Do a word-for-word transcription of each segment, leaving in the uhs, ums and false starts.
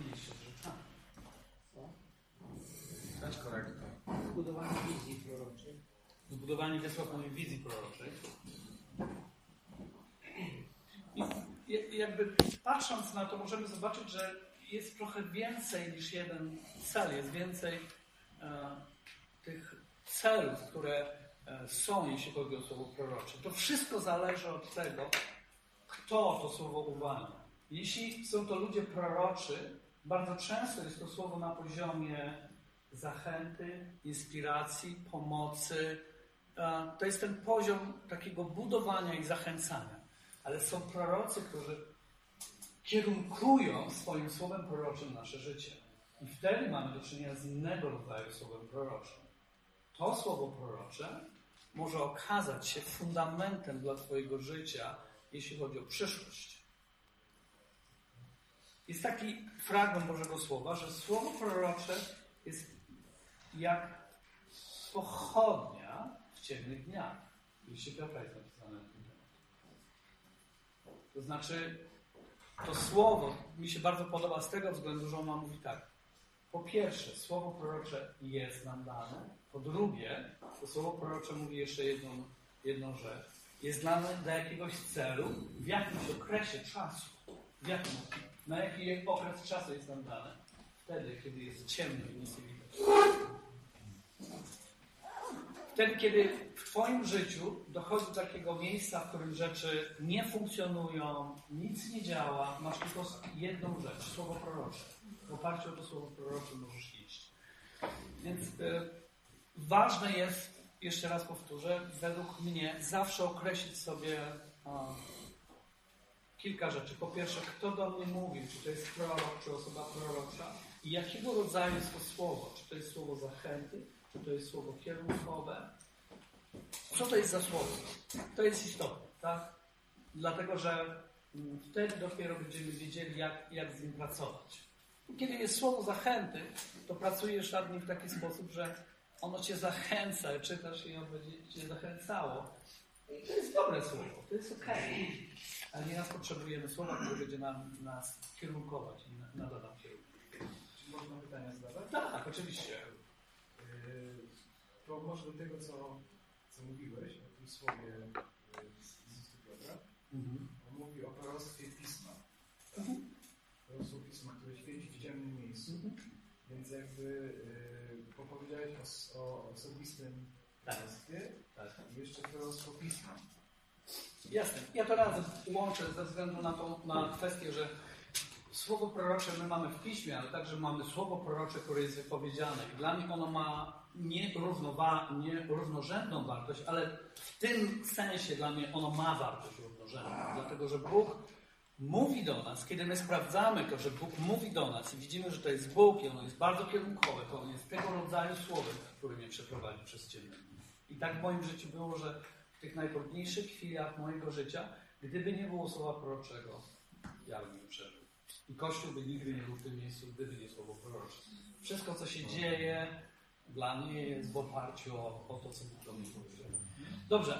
mieliście z rzeczami. Co? Dać korektę. Zbudowanie wizji proroczej. Zbudowanie wysokoj wizji proroczej. I jakby patrząc na to, możemy zobaczyć, że jest trochę więcej niż jeden cel. Jest więcej e, tych celów, które e, są, jeśli chodzi o słowo prorocze. To wszystko zależy od tego, kto to słowo uwalnia. Jeśli są to ludzie proroczy, bardzo często jest to słowo na poziomie zachęty, inspiracji, pomocy. E, to jest ten poziom takiego budowania i zachęcania. Ale są prorocy, którzy kierunkują swoim słowem proroczym nasze życie. I wtedy mamy do czynienia z innego rodzaju słowem proroczym. To słowo prorocze może okazać się fundamentem dla Twojego życia, jeśli chodzi o przyszłość. Jest taki fragment Bożego Słowa, że słowo prorocze jest jak pochodnia w ciemnych dniach. Jeśli Piotra jest napisane na tym temat. To znaczy, to słowo mi się bardzo podoba z tego względu, że ona mówi tak. Po pierwsze, słowo prorocze jest nam dane. Po drugie, to słowo prorocze mówi jeszcze jedną, jedną rzecz. Jest dane dla jakiegoś celu, w jakimś okresie czasu. W jakim, na jaki okres czasu jest nam dane? Wtedy, kiedy jest ciemno i nic nie widać. Wtedy, kiedy w Twoim życiu dochodzi do takiego miejsca, w którym rzeczy nie funkcjonują, nic nie działa, masz tylko jedną rzecz, słowo prorocze. W oparciu o to słowo prorocze możesz iść. Więc y, ważne jest, jeszcze raz powtórzę, według mnie zawsze określić sobie y, kilka rzeczy. Po pierwsze, kto do mnie mówił, czy to jest prorok, czy osoba prorocza i jakiego rodzaju jest to słowo. Czy to jest słowo zachęty, czy to jest słowo kierunkowe. Co to jest za słowo? To jest istotne, tak? Dlatego, że wtedy dopiero będziemy wiedzieli, jak, jak z nim pracować. Kiedy jest słowo zachęty, to pracujesz nad nim w taki sposób, że ono cię zachęca, czytasz i ono będzie cię zachęcało. I to jest dobre słowo, to jest okej. Okay. Ale nieraz potrzebujemy słowa, które będzie nam, nas kierunkować i nada nam kierunek. Czy można pytania zadawać? Tak, oczywiście. To może do tego, co, co mówiłeś o tym słowie z listu Piotra. Mhm. On mówi o proroctwie Pisma. Mhm. Proroctwo Pisma, które świeci w ciemnym miejscu. Mhm. Więc jakby yy, opowiedziałeś o, o osobistym proroctwie tak. I jeszcze proroctwo Pisma. Jasne. Ja to razem łączę ze względu na, tą, na kwestię, że słowo prorocze my mamy w Piśmie, ale także mamy słowo prorocze, które jest wypowiedziane. I dla mnie ono ma nie, równowa, nie równorzędną wartość, ale w tym sensie dla mnie ono ma wartość równorzędną. Dlatego, że Bóg mówi do nas, kiedy my sprawdzamy to, że Bóg mówi do nas i widzimy, że to jest Bóg i ono jest bardzo kierunkowe, to ono jest tego rodzaju słowem, który mnie przeprowadzi przez ciemne dni. I tak w moim życiu było, że w tych najtrudniejszych chwilach mojego życia, gdyby nie było słowa proroczego, ja bym nie przeżył. I Kościół by nigdy nie był w tym miejscu, gdyby nie słowo prorocze. Wszystko, co się dzieje, dla mnie jest w oparciu o, o to, co Bóg do mnie powiedział. Dobrze.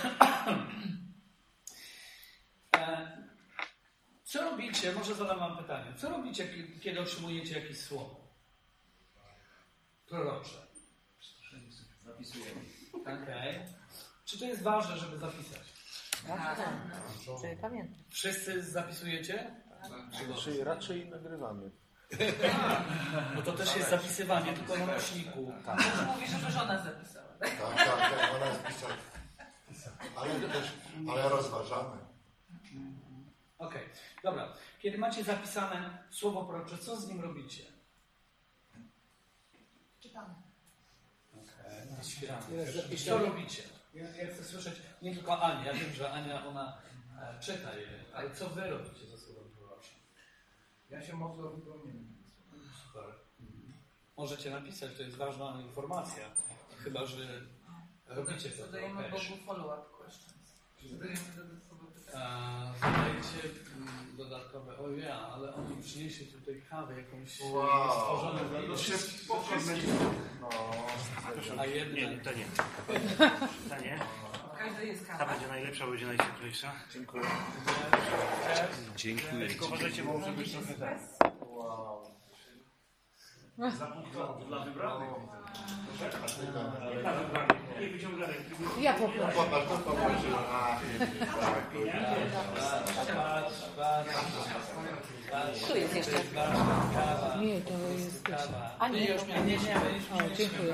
e, co robicie? Może zadam wam pytanie. Co robicie, kiedy otrzymujecie jakieś słowo prorocze? Zapisujemy. Okej. Okay. Czy to jest ważne, żeby zapisać? Tak, tak. Czyli pamiętam. Wszyscy zapisujecie? Raczej, raczej nagrywamy. No to też jest zapisywanie, tylko na nośniku. Tak. Mówi, żeby żona zapisała. Tak, tak, tak, ona zapisała. Ale też, ale rozważamy. Okej, okay. Dobra. Kiedy macie zapisane słowo prorocze, co z nim robicie? Czytamy. Okej. Okay. Co robicie? Ja, ja chcę słyszeć nie tylko Anię. Ja wiem, że Ania, ona e, czyta je, ale co wy robicie ze słowem proroczym? Ja się modlę o wypełnienie. Super. Mhm. Możecie napisać, to jest ważna informacja. Chyba, że robicie to. Zadajemy Bogu follow-up questions. Zadajemy dodatkowe pytania. Zadajecie dodatkowe, o ja, ale oni przynieśli tutaj kawę jakąś wow. stworzoną. To się no, a jedna... Nie, to nie. To nie. Każda jest kawa. Ta będzie najlepsza, będzie najcieplejsza. Dziękuję. Dziękuję. Tylko uważajcie, bo może być trochę tak. Wow. Zapunktowy. Dla wybranych. Ale- Dla wybranych. Nie wyciąganych. Ja poproszę. Popatrz, to popatrz. A, Tu jest jeszcze. Nie, to jest też. A nie, już nie, nie, nie. O, dziękuję.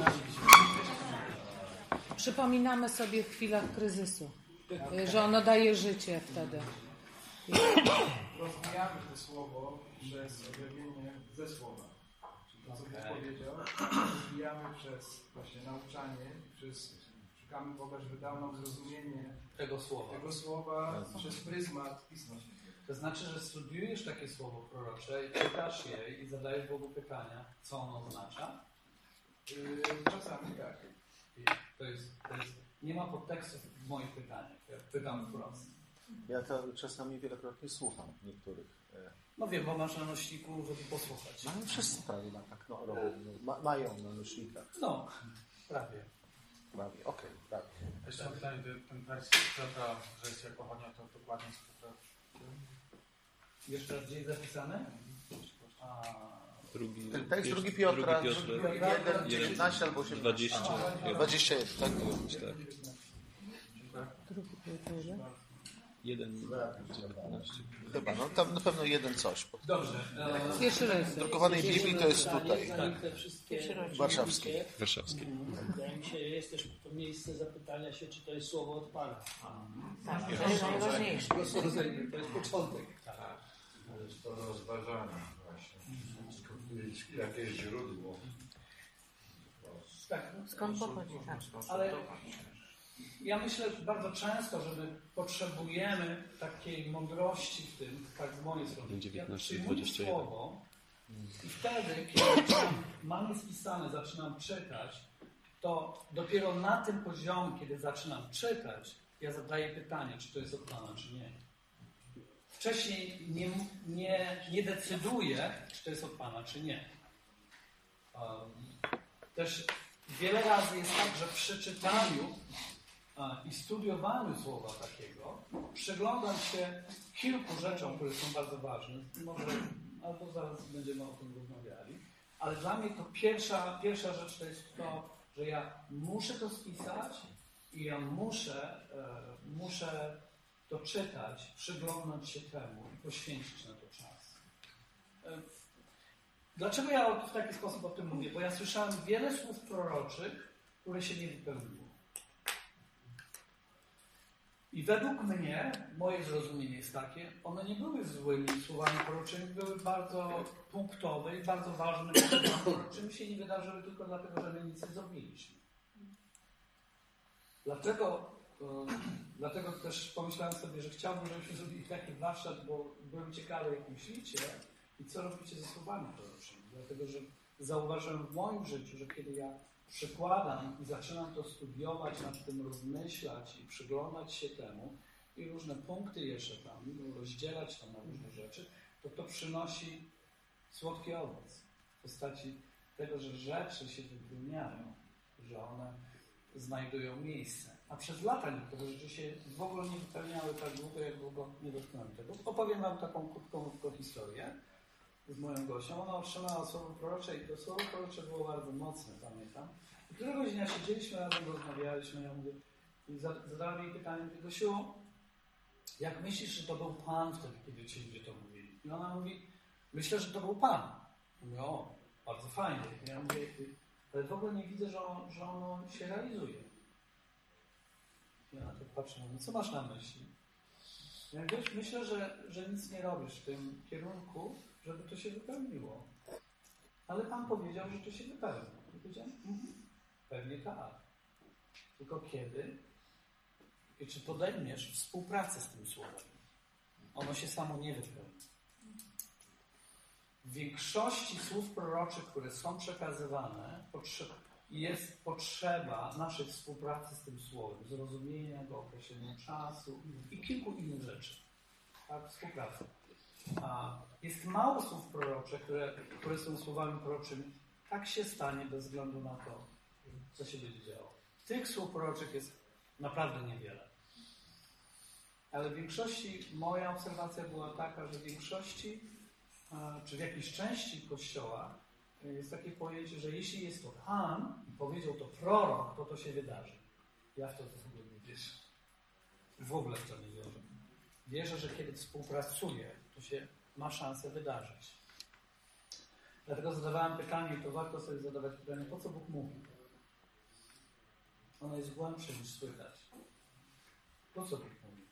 Przypominamy sobie w chwilach kryzysu, że ono daje życie wtedy. Rozwijamy to słowo przez objawienie ze słowa. Czyli to, co Bóg powiedział, rozwijamy przez właśnie nauczanie, przez szukamy Boga, żeby dał nam zrozumienie Tego słowa. tego słowa przez pryzmat Pisma Świętego. To znaczy, że studiujesz takie słowo prorocze i czytasz je i zadajesz Bogu pytania, co ono oznacza? Yy, czasami tak. I to jest, to jest, nie ma podtekstów w moich pytaniach. Ja pytam wprost. Ja to czasami wielokrotnie słucham niektórych. e, No wiem, bo masz na nośniku, żeby posłuchać. No ale wszyscy prawie na tak no, robią. No, ma, mają na nośnikach. No, prawie. Prawie, okej, prawie. Jeszcze mam pytanie, do ten wers Piotra, że jest jako chonia, to dokładnie z Piotra. Jeszcze raz gdzieś zapisane? A, Drugi, Ten tekst pierwszy- drugi Piotra, drugi drugi Piotra, jeden, dziewiętnaście albo osiemnaście. dwadzieścia. dwadzieścia jeden, tak? Tak. Drugi Piotrze. jeden, dziewiętnaście. Chyba, no tam na pewno jeden coś. dobrze. E, Pierwszy raz. W drukowanej Biblii to jest tutaj, Zanim te wszystkie warszawskiej. Warszawskiej. wydaje mi się, jest też to miejsce zapytania się, czy to jest słowo od Pana. Tak, to jest najważniejsze. rozrodzenie, to jest początek. To jest to rozważanie właśnie. Jakie jest źródło? Tak, no, Skąd pochodzi? Tak. ale ja myślę że bardzo często, że my potrzebujemy takiej mądrości w tym, tak z mojej strony. dziewiętnaście, Ja przyjmuję dwadzieścia jeden. słowo i wtedy, kiedy mam je spisane, zaczynam czytać, to dopiero na tym poziomie, kiedy zaczynam czytać, ja zadaję pytanie, czy to jest od Pana, czy nie. Wcześniej nie, nie, nie decyduję, czy to jest od Pana, czy nie. Um, też wiele razy jest tak, że przy czytaniu a, i studiowaniu słowa takiego przyglądam się kilku rzeczom, które są bardzo ważne. Może, albo zaraz będziemy o tym rozmawiali. Ale dla mnie to pierwsza, pierwsza rzecz to jest to, że ja muszę to spisać i ja muszę, e, muszę to czytać, przyglądnąć się temu i poświęcić na to czas. E, Dlaczego ja w taki sposób o tym mówię? Bo ja słyszałem wiele słów proroczych, które się nie wypełniło. I według mnie, moje zrozumienie jest takie, one nie były złymi słowami proroczymi, były bardzo punktowe i bardzo ważne słowami proroczymi, się nie wydarzyły tylko dlatego, że my nic nie zrobiliśmy. Dlatego, to, dlatego też pomyślałem sobie, że chciałbym, żebyśmy zrobili taki warsztat, bo byłem ciekawy, jak myślicie i co robicie ze słowami proroczymi. Dlatego, że zauważyłem w moim życiu, że kiedy ja przykładam i zaczynam to studiować, nad tym rozmyślać i przyglądać się temu i różne punkty jeszcze tam, rozdzielać to na różne rzeczy, to to przynosi słodki owoc w postaci tego, że rzeczy się wypełniają, że one znajdują miejsce. A przez lata niektóre rzeczy się w ogóle nie wypełniały tak długo, jak długo nie dotknąłem tego. Opowiem wam taką krótką, krótką historię z moją gością. Ona otrzymała słowo prorocze i to słowo prorocze było bardzo mocne, pamiętam. I któregoś dnia siedzieliśmy razem, rozmawialiśmy, ja mówię, i zadałem jej pytanie, mówię, Gosiu, jak myślisz, że to był Pan wtedy, kiedy ci ludzie to mówili? I ona mówi, myślę, że to był Pan. Mówię, o, bardzo fajnie. Ja mówię, ale w ogóle nie widzę, że, on, że ono się realizuje. I ona tak patrzy, mówi, co masz na myśli? Ja mówię, myślę, że, że nic nie robisz w tym kierunku, żeby to się wypełniło. Ale Pan powiedział, że to się wypełni. I powiedziałem, mhm, pewnie tak. Tylko kiedy i czy podejmiesz współpracę z tym słowem? Ono się samo nie wypełni. W większości słów proroczych, które są przekazywane, jest potrzeba naszej współpracy z tym słowem, zrozumienia go, określenia czasu i kilku innych rzeczy. Tak, współpraca. A jest mało słów proroczych, które, które są słowami proroczymi. Tak się stanie bez względu na to, co się będzie działo. Tych słów proroczych jest naprawdę niewiele. Ale w większości, moja obserwacja była taka, że w większości, czy w jakiejś części Kościoła jest takie pojęcie, że jeśli jest to Pan i powiedział to prorok, to to się wydarzy. Ja w to w ogóle nie wierzę. W ogóle w to nie wierzę. Wierzę, że kiedy współpracuję, to się ma szansę wydarzyć. Dlatego zadawałem pytanie, i to warto sobie zadawać pytanie, po co Bóg mówi? Ono jest głębsze niż słychać. Po co Bóg mówi?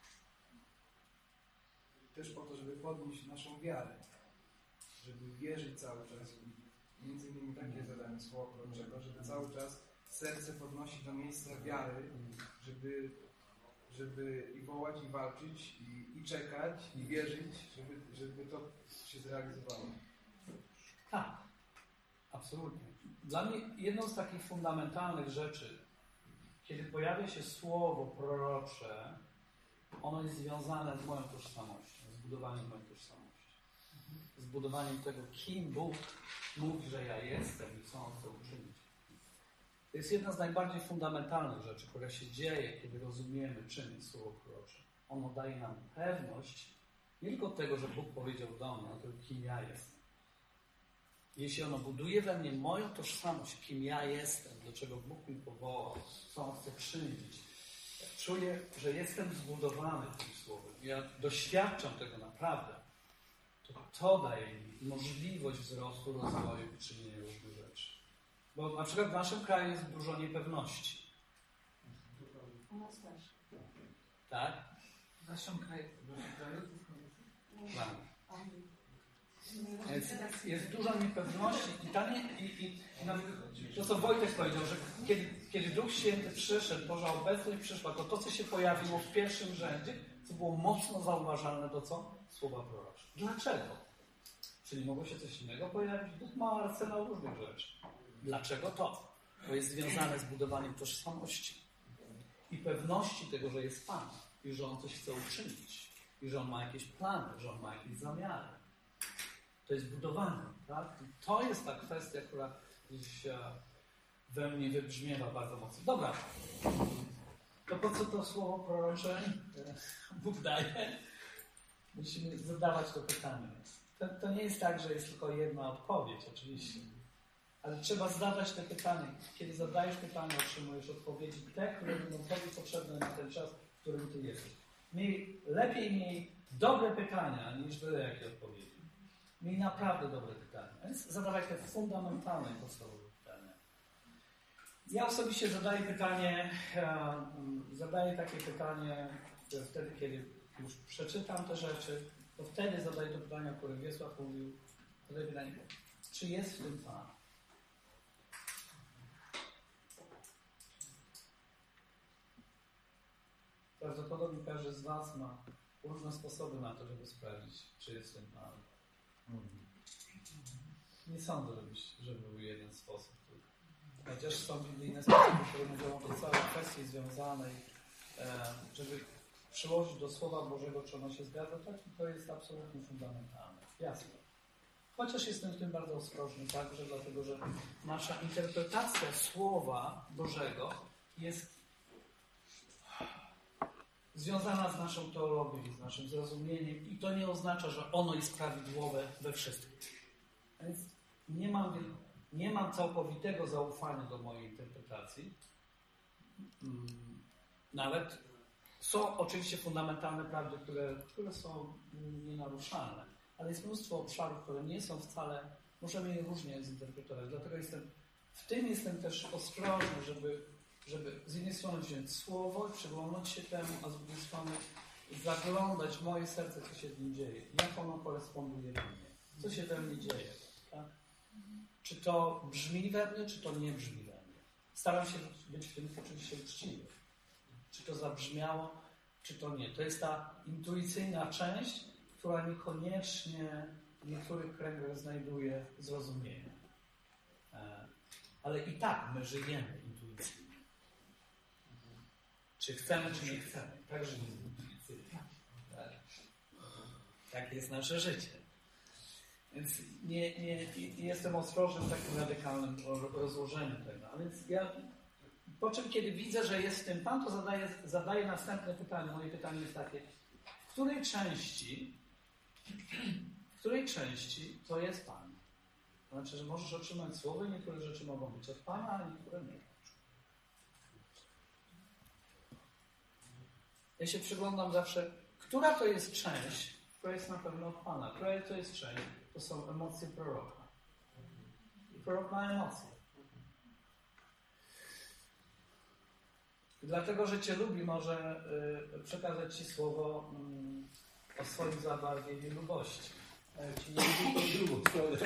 Też po to, żeby podnieść naszą wiarę. Żeby wierzyć cały czas. Między innymi takie zadanie słowa proroczego, żeby cały czas serce podnosić do miejsca wiary, żeby, żeby i wołać, i walczyć, i, i czekać, i wierzyć, żeby, żeby to się zrealizowało. Tak, absolutnie. Dla mnie jedną z takich fundamentalnych rzeczy, kiedy pojawia się słowo prorocze, ono jest związane z moją tożsamością, z budowaniem mojej tożsamości. Z budowaniem tego, kim Bóg mówi, że ja jestem i co On chce uczynić. To jest jedna z najbardziej fundamentalnych rzeczy, która się dzieje, kiedy rozumiemy, czym jest słowo prorocze. Ono daje nam pewność nie tylko tego, że Bóg powiedział do mnie, ale tego, kim ja jestem. Jeśli ono buduje we mnie moją tożsamość, kim ja jestem, do czego Bóg mi powołał, co On chce czynić, czuję, że jestem zbudowany tym słowem. Ja doświadczam tego naprawdę. To, to daje mi możliwość wzrostu, rozwoju i czynienia różnych rzeczy. Bo na przykład w naszym kraju jest dużo niepewności. U nas też. Tak? W naszym kraju. Tak. Jest, jest dużo niepewności i, ta nie, i, i no, to, co Wojtek powiedział, że kiedy, kiedy Duch Święty przyszedł, Boża obecność przyszła, to to, co się pojawiło w pierwszym rzędzie, co było mocno zauważalne, to co? Słowa prorocze. Dlaczego? Czyli mogło się coś innego pojawić? Bóg ma arsenał różnych rzeczy. Dlaczego to? To jest związane z budowaniem tożsamości i pewności tego, że jest Pan i że On coś chce uczynić i że On ma jakieś plany, że On ma jakieś zamiary. To jest budowanie, tak? I to jest ta kwestia, która gdzieś we mnie wybrzmiewa bardzo mocno. Dobra, to po co to słowo prorocze Bóg daje? Musimy zadawać to pytanie. To, to nie jest tak, że jest tylko jedna odpowiedź, oczywiście. Ale trzeba zadawać te pytania. Kiedy zadajesz pytanie, otrzymujesz odpowiedzi, te, które będą Tobie potrzebne na ten czas, w którym Ty jesteś. Miej, lepiej miej dobre pytania, niż byle jakie odpowiedzi. Miej naprawdę dobre pytania. Więc zadawaj te fundamentalne, podstawowe pytania. Ja osobiście zadaję pytanie, zadaję takie pytanie, że wtedy, kiedy już przeczytam te rzeczy, to wtedy zadaję to pytanie, o którym Wiesław mówił. Zadaję pytanie, czy jest w tym Pan? Prawdopodobnie każdy z Was ma różne sposoby na to, żeby sprawdzić, czy jest w tym Pan. Nie sądzę, żeby był jeden sposób. Chociaż są inne sposoby, które mówią o całej kwestii związanej, żeby przyłożyć do Słowa Bożego, czy ono się zgadza, tak? I to jest absolutnie fundamentalne. Jasne. Chociaż jestem w tym bardzo ostrożny także, dlatego że nasza interpretacja Słowa Bożego jest związana z naszą teologią, z naszym zrozumieniem i to nie oznacza, że ono jest prawidłowe we wszystkim. Więc nie mam, nie mam całkowitego zaufania do mojej interpretacji. Nawet są oczywiście fundamentalne prawdy, które, które są nienaruszalne, ale jest mnóstwo obszarów, które nie są wcale, możemy je różnie zinterpretować. Dlatego jestem, w tym jestem też ostrożny, żeby, żeby z jednej strony wziąć słowo i przyglądać się temu, a z drugiej strony zaglądać w moje serce, co się w nim dzieje. Jak ono koresponduje do mnie. Co się we mnie dzieje. Tak? Czy to brzmi we mnie, czy to nie brzmi we mnie. Staram się być w tym oczywiście uczciwy. Czy to zabrzmiało, czy to nie. To jest ta intuicyjna część, która niekoniecznie w niektórych kręgach znajduje zrozumienie. Ale i tak my żyjemy intuicyjnie. Czy chcemy, czy nie chcemy. Tak żyjemy intuicyjnie. Tak. Tak jest nasze życie. Więc nie, nie, jestem ostrożny w takim radykalnym rozłożeniu tego. A więc ja, po czym kiedy widzę, że jest w tym Pan, to zadaję, zadaję następne pytanie. Moje pytanie jest takie, w której części, w której części to jest Pan? To znaczy, że możesz otrzymać słowo i niektóre rzeczy mogą być od Pana, a niektóre nie. Ja się przyglądam zawsze, która to jest część, która jest na pewno od Pana, która to jest część, to są emocje proroka. I prorok ma emocje. I dlatego, że Cię lubi, może y, przekazać Ci słowo y, o swoim zabarwieniu lubości. A jak Ci nie lubi, to drugą stronę.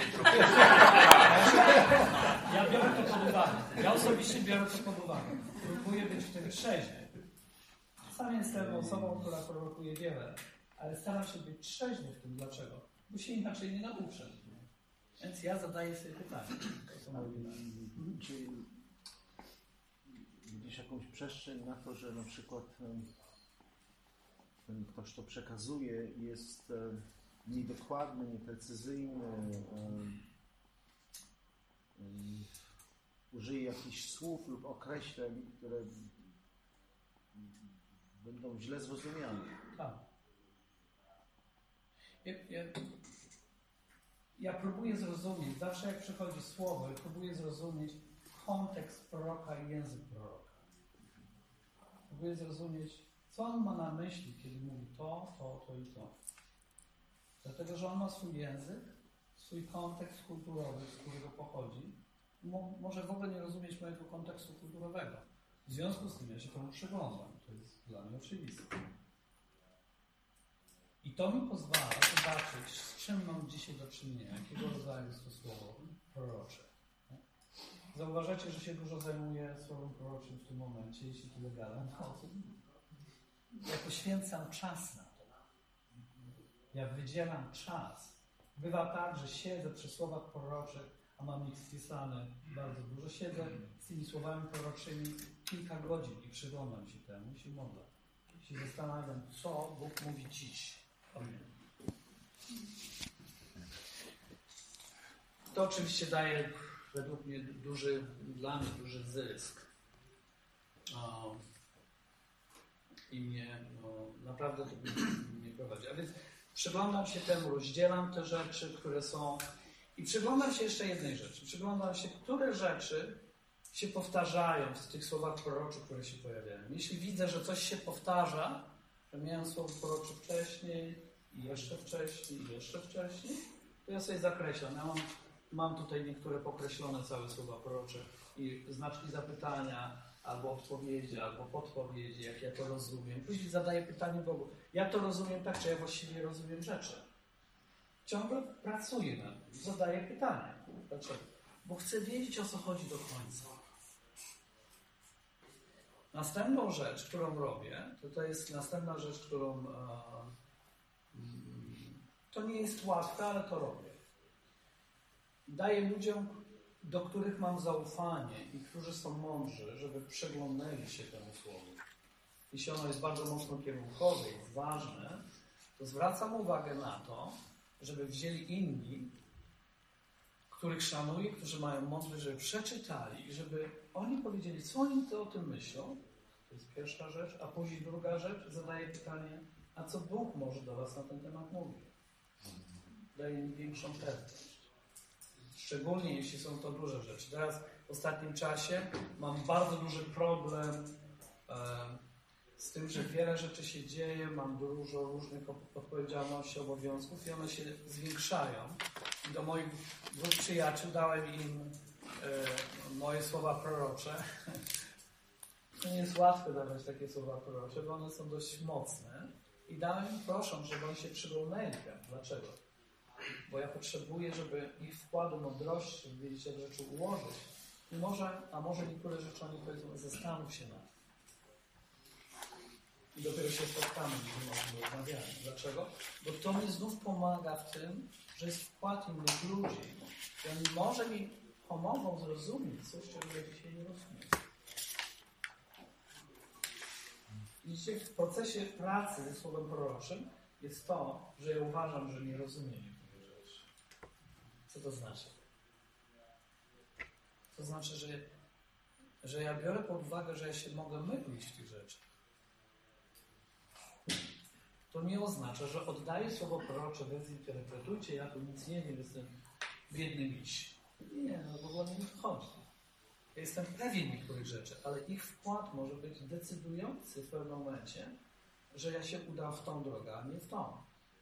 Ja biorę to pod uwagę. Ja osobiście biorę to pod uwagę. Próbuję być w tym trzeźwy. Sam jestem osobą, która prorokuje wiele, ale staram się być trzeźwy w tym. Dlaczego? Bo się inaczej nie nauczę. Więc ja zadaję sobie pytanie. To są moje pytania. Czy widzisz jakąś przestrzeń na to, że na przykład ten ktoś to przekazuje jest niedokładny, nieprecyzyjny, użyje jakichś słów lub określeń, które będą źle zrozumiane. Tak. Ja, ja, ja próbuję zrozumieć, zawsze jak przychodzi słowo, ja próbuję zrozumieć kontekst proroka i język proroka. Próbuję zrozumieć, co on ma na myśli, kiedy mówi to, to, to i to. Dlatego, że on ma swój język, swój kontekst kulturowy, z którego pochodzi. Mo, może w ogóle nie rozumieć mojego kontekstu kulturowego. W związku z tym ja się temu przyglądam. To jest dla mnie oczywiste. I to mi pozwala zobaczyć, z czym mam dzisiaj do czynienia, jakiego rodzaju jest to słowo prorocze. Zauważacie, że się dużo zajmuję słowem proroczym w tym momencie, jeśli tyle gadam. No, ja poświęcam czas na to. Ja wydzielam czas. Bywa tak, że siedzę przy słowach proroczych, a mam ich spisane bardzo dużo. Siedzę z tymi słowami proroczymi kilka godzin i przyglądam się temu i się modlę. I się zastanawiam, co Bóg mówi dziś o mnie. To oczywiście daje według mnie duży, dla mnie duży zysk. O, I mnie no, naprawdę to mnie prowadzi. A więc przyglądam się temu, rozdzielam te rzeczy, które są... I przyglądam się jeszcze jednej rzeczy. Przyglądam się, które rzeczy się powtarzają w tych słowach proroczych, które się pojawiają. Jeśli widzę, że coś się powtarza, że miałem słowo prorocze wcześniej, i jeszcze wcześniej, i jeszcze wcześniej, to ja sobie zakreślam. Ja mam, mam tutaj niektóre pokreślone całe słowa prorocze i znaczki zapytania, albo odpowiedzi, albo podpowiedzi, jak ja to rozumiem. Później zadaję pytanie Bogu. Ja to rozumiem tak, czy ja właściwie rozumiem rzeczy. Ciągle pracuję nad tym, zadaję pytania. Dlaczego? Bo chcę wiedzieć, o co chodzi do końca. Następną rzecz, którą robię, to, to jest następna rzecz, którą e, to nie jest łatwe, ale to robię. Daję ludziom, do których mam zaufanie i którzy są mądrzy, żeby przyglądnęli się temu słowu. Jeśli ono jest bardzo mocno kierunkowe, jest ważne, to zwracam uwagę na to, żeby wzięli inni, których szanuję, którzy mają mądrość, żeby przeczytali i żeby oni powiedzieli, co oni to o tym myślą. To jest pierwsza rzecz. A później druga rzecz, zadaję pytanie, a co Bóg może do was na ten temat mówić? Daje mi większą pewność. Szczególnie jeśli są to duże rzeczy. Teraz w ostatnim czasie mam bardzo duży problem e, z tym, że wiele rzeczy się dzieje, mam dużo różnych odpowiedzialności, obowiązków i one się zwiększają. I do moich dwóch przyjaciół dałem im e, moje słowa prorocze. To nie jest łatwe dawać takie słowa prorocze, bo one są dość mocne. I dałem im, proszę, żeby oni się przyglądali temu. Dlaczego? Bo ja potrzebuję, żeby ich wkładu mądrości, żeby wiedzieć, jak rzeczy ułożyć. I może, a może niektóre rzeczy oni powiedzą, zastanów się na tym. I dopiero się spotkamy, gdy możemy rozmawiać. Dlaczego? Bo to mi znów pomaga w tym, że jest wkład innych ludzi. I oni może mi pomogą zrozumieć coś, czego ja dzisiaj nie rozumiem. Widzicie, w procesie pracy ze słowem proroczym jest to, że ja uważam, że nie rozumiem niektórych rzeczy. Co to znaczy? To znaczy, że, że ja biorę pod uwagę, że ja się mogę mylić w tych rzeczach. To nie oznacza, że oddaję słowo prorocze, więc interpretujcie, ja tu nic nie wiem, jestem w jednym iść. Nie, no w ogóle nie wchodzi. Ja jestem pewien niektórych rzeczy, ale ich wkład może być decydujący w pewnym momencie, że ja się udam w tą drogę, a nie w tą.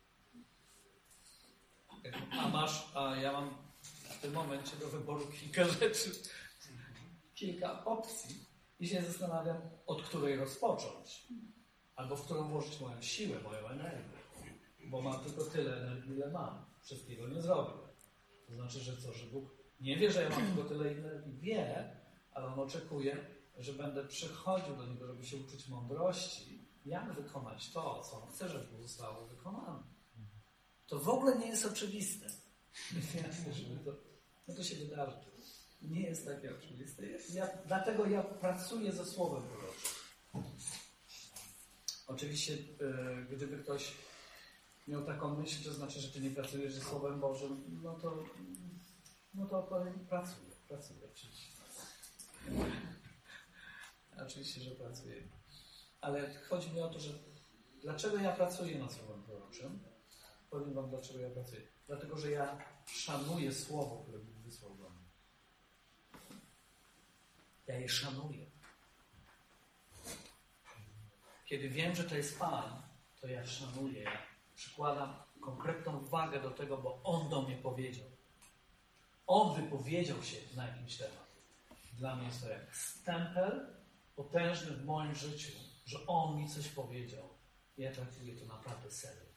A masz, a ja mam w tym momencie do wyboru kilka rzeczy, kilka opcji i się zastanawiam, od której rozpocząć. Albo w którą włożyć moją siłę, moją energię. Bo mam tylko tyle energii, ile mam. Wszystkiego nie zrobię. To znaczy, że co, że Bóg nie wie, że ja mam tylko tyle energii, wie, ale On oczekuje, że będę przychodził do Niego, żeby się uczyć mądrości, jak wykonać to, co On chce, żeby zostało wykonane. To w ogóle nie jest oczywiste. to, no to się wydarzy. Nie jest takie oczywiste. Ja, dlatego ja pracuję ze Słowem Proroczym. Oczywiście, yy, gdyby ktoś miał taką myśl, to znaczy, że ty nie pracujesz ze Słowem Bożym, no to, no to powiem, pracuję, pracuję oczywiście. Oczywiście, że pracuję. Ale chodzi mi o to, że dlaczego ja pracuję nad Słowem Proroczym? Powiem wam, dlaczego ja pracuję. Dlatego, że ja szanuję Słowo, które Bóg wysłał do mnie. Ja je szanuję. Kiedy wiem, że to jest Pan, to ja szanuję. Ja przykładam konkretną wagę do tego, bo On do mnie powiedział. On wypowiedział się na jakimś temat. Dla mnie jest to jak stempel potężny w moim życiu, że On mi coś powiedział. Ja traktuję to naprawdę serio.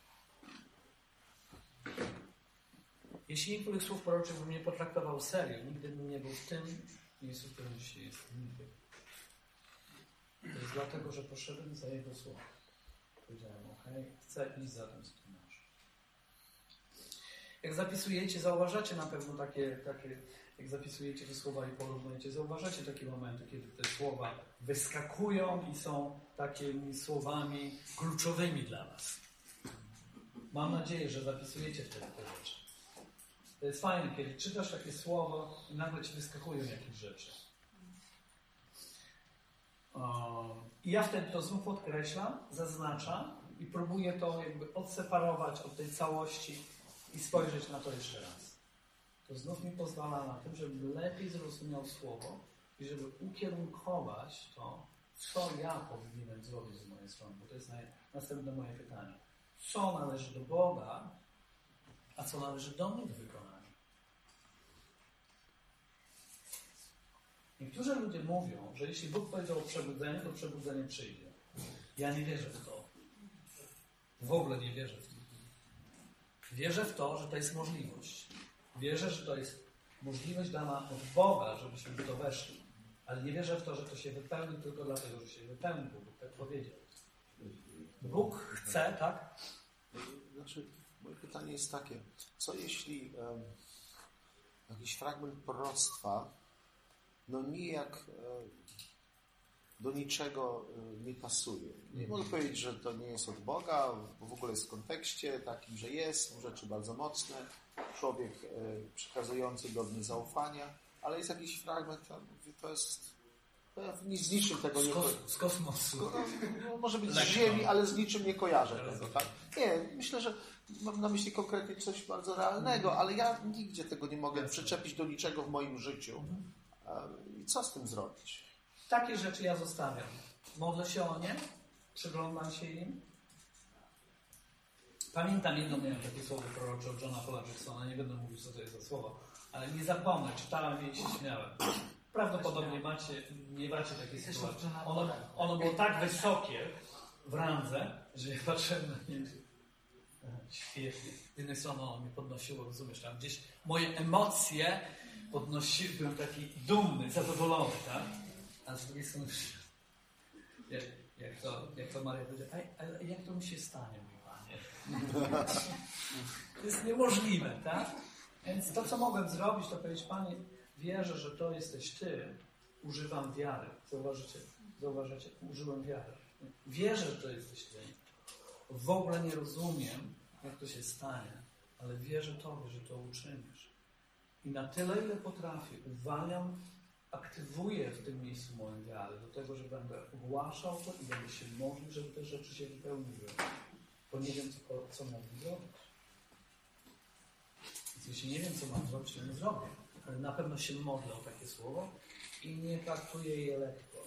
Jeśli niektórych słów proroczych bym nie potraktował serio, nigdy bym nie był w tym miejscu, w którym dzisiaj jestem. Nigdy. To jest dlatego, że poszedłem za Jego słowo. Powiedziałem, ok, chcę iść za tym, co tu masz. Jak zapisujecie, zauważacie na pewno takie, takie, jak zapisujecie te słowa i porównujecie, zauważacie takie momenty, kiedy te słowa wyskakują i są takimi słowami kluczowymi dla was. Mam nadzieję, że zapisujecie wtedy te rzeczy. To jest fajne, kiedy czytasz takie słowo i nagle ci wyskakują jakieś rzeczy. I ja wtedy to znów podkreślam, zaznaczam i próbuję to jakby odseparować od tej całości i spojrzeć na to jeszcze raz. To znów mi pozwala na tym, żebym lepiej zrozumiał słowo i żeby ukierunkować to, co ja powinienem zrobić z mojej strony. Bo to jest następne moje pytanie. Co należy do Boga, a co należy do mnie do wykonania? Niektórzy ludzie mówią, że jeśli Bóg powiedział o przebudzeniu, to przebudzenie przyjdzie. Ja nie wierzę w to. W ogóle nie wierzę w to. Wierzę w to, że to jest możliwość. Wierzę, że to jest możliwość dana od Boga, żebyśmy w to weszli. Ale nie wierzę w to, że to się wypełni tylko dlatego, że się wypełni, bo Bóg tak powiedział. Bóg chce, tak? Znaczy, moje pytanie jest takie, co jeśli um, jakiś fragment proroctwa no nijak e, do niczego e, nie pasuje. Nie mogę powiedzieć, że to nie jest od Boga, bo w ogóle jest w kontekście takim, że jest, są rzeczy bardzo mocne, człowiek e, przekazujący godny zaufania, ale jest jakiś fragment, tam, to jest to ja nic z niczym tego nie kojarzę. Z kosmosu. No, może być z Ziemi, ale z niczym nie kojarzę tego, tak? Nie, myślę, że mam na myśli konkretnie coś bardzo realnego, ale ja nigdzie tego nie mogę przyczepić do niczego w moim życiu. I co z tym zrobić? Takie rzeczy ja zostawiam. Modlę się o nie, przyglądam się im. Pamiętam jedno, miałem takie słowo prorocze od Johna Paula Jacksona, nie będę mówił, co to jest za słowo, ale nie zapomnę, czytałem je i się śmiałem. Prawdopodobnie macie, nie macie takiej sytuacji. Ono, ono było tak wysokie w randze, że ja patrzyłem na nie. Świetnie. Z jednej strony ono mnie podnosiło, rozumiesz, tam gdzieś moje emocje podnosiły, byłem taki dumny, zadowolony, tak? A z drugiej strony, jak, jak, to, jak to Maria powiedziała, ale jak to mi się stanie, mój Panie? To jest niemożliwe, tak? Więc to, co mogłem zrobić, to powiedzieć, Panie, wierzę, że to jesteś Ty. Używam wiary. Zauważycie? Zauważycie? Użyłem wiary. Wierzę, że to jesteś Ty. W ogóle nie rozumiem, jak to się stanie, ale wierzę Tobie, że to uczynisz. I na tyle, ile potrafię, uwalniam, aktywuję w tym miejscu moją wiarę do tego, że będę ogłaszał to i będę się modlił, żeby te rzeczy się wypełniły. Bo nie wiem, co, co mogę zrobić. Jeśli nie wiem, co mam zrobić, to nie zrobię. Ale na pewno się modlę o takie słowo i nie traktuję je lekko.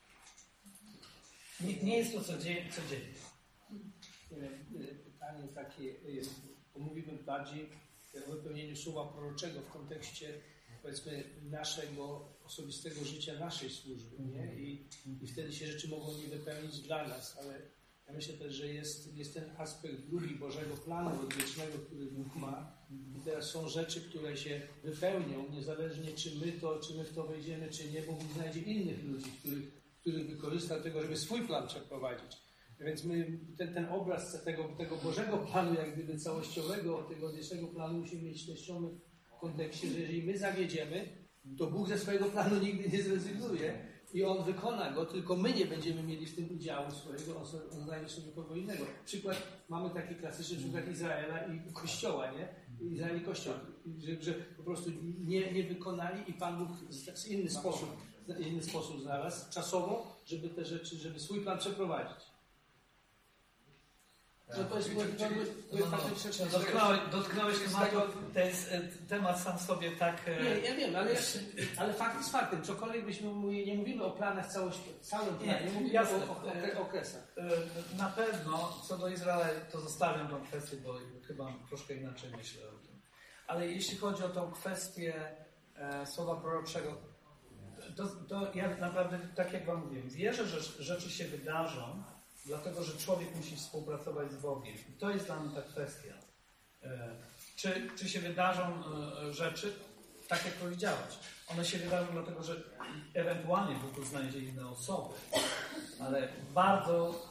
Nie, nie jest to codziennie. codziennie. Nie wiem, pytanie takie jest, bo mówimy bardziej o wypełnieniu słowa proroczego w kontekście, powiedzmy, naszego osobistego życia, naszej służby, nie? I, i wtedy się rzeczy mogą nie wypełnić dla nas, ale ja myślę też, że jest, jest ten aspekt drugi Bożego planu odwiecznego, który Bóg ma. I teraz są rzeczy, które się wypełnią, niezależnie czy my to, czy my w to wejdziemy, czy nie, bo Bóg znajdzie innych ludzi, których, których wykorzysta do tego, żeby swój plan przeprowadzić. Więc my ten, ten obraz tego, tego Bożego planu, jak gdyby całościowego, tego odwiecznego planu musimy mieć świadomy w kontekście, że jeżeli my zawiedziemy, to Bóg ze swojego planu nigdy nie zrezygnuje i On wykona go, tylko my nie będziemy mieli w tym udziału swojego, On znajdzie sobie kogo innego. Przykład, mamy taki klasyczny przykład Izraela i Kościoła, nie? Izrael i Kościół, że, że po prostu nie, nie wykonali i Pan Bóg w inny sposób, inny sposób znalazł, czasowo, żeby te rzeczy, żeby swój plan przeprowadzić. No to jest, No, no, faktyczne. dotknąłeś, dotknąłeś tematu, to jest temat sam w sobie tak... Nie, ja wiem, ale, ale fakt jest faktem. Cokolwiek byśmy mówili, nie mówimy o planach całości, całym planie, nie mówimy jasne. o, o, o okresach. Na pewno, co do Izraela, to zostawiam tą kwestię, bo chyba troszkę inaczej myślę o tym. Ale jeśli chodzi o tą kwestię e, słowa proroczego, to, to ja naprawdę, tak jak Wam mówiłem, wierzę, że rzeczy się wydarzą, dlatego, że człowiek musi współpracować z Bogiem. I to jest dla mnie ta kwestia. E, czy, czy się wydarzą e, rzeczy, tak jak powiedziałeś. One się wydarzą dlatego, że ewentualnie Bóg znajdzie inne osoby. Ale bardzo...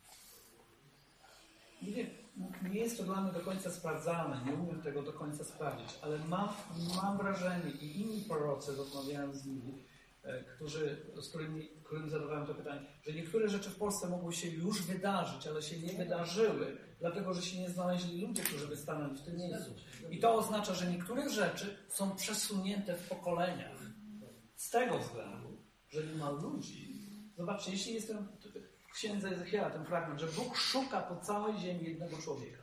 Nie wiem, nie jest to dla mnie do końca sprawdzalne. Nie umiem tego do końca sprawdzić. Ale mam, mam wrażenie i inni prorocy, rozmawiałem z nimi, Którzy, z którymi, którym zadawałem to pytanie, że niektóre rzeczy w Polsce mogły się już wydarzyć, ale się nie wydarzyły, dlatego że się nie znaleźli ludzie, którzy by stanęli w tym miejscu. I to oznacza, że niektóre rzeczy są przesunięte w pokoleniach. Z tego względu, że nie ma ludzi. Zobaczcie, jeśli jestem w księdze Ezechiela, ten fragment, że Bóg szuka po całej ziemi jednego człowieka.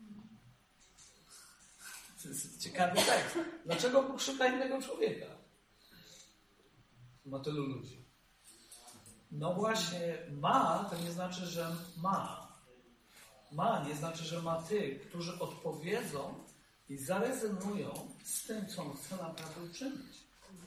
To jest ciekawy tekst. Dlaczego Bóg szuka innego człowieka? Ma tylu ludzi. No właśnie, ma, to nie znaczy, że ma. Ma, nie znaczy, że ma tych, którzy odpowiedzą i zarezygnują z tym, co on chce naprawdę uczynić.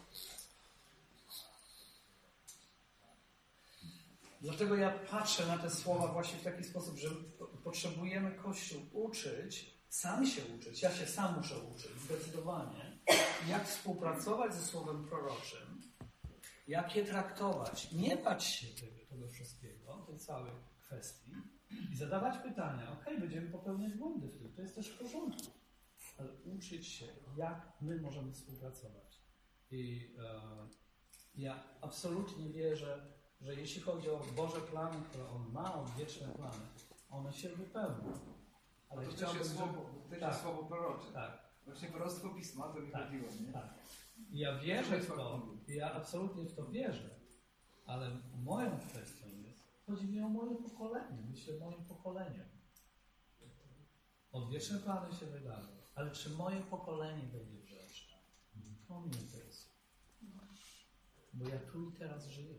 Dlatego ja patrzę na te słowa właśnie w taki sposób, że potrzebujemy Kościół uczyć, sami się uczyć. Ja się sam muszę uczyć, zdecydowanie, jak współpracować ze słowem proroczym, jak je traktować, nie bać się tego, tego wszystkiego, tej całej kwestii i zadawać pytania. Okej, okay, będziemy popełniać błędy w tym, to jest też w porządku, ale uczyć się, jak my możemy współpracować. I e, ja absolutnie wierzę, że jeśli chodzi o Boże plany, które On ma, odwieczne plany, one się wypełnią. Ale to chciałbym, też jest słowo, to też tak, jest słowo prorocze. Tak. Właśnie proroctwo Pisma, to mi tak, chodziło, nie? Tak. Ja wierzę w to, ja absolutnie w to wierzę, ale moją kwestią jest, chodzi mi o moje pokolenie, myślę moim pokoleniem. Odwieczne plany się wydarzą, ale czy moje pokolenie będzie grzeczne? To mnie interesuje. Bo ja tu i teraz żyję.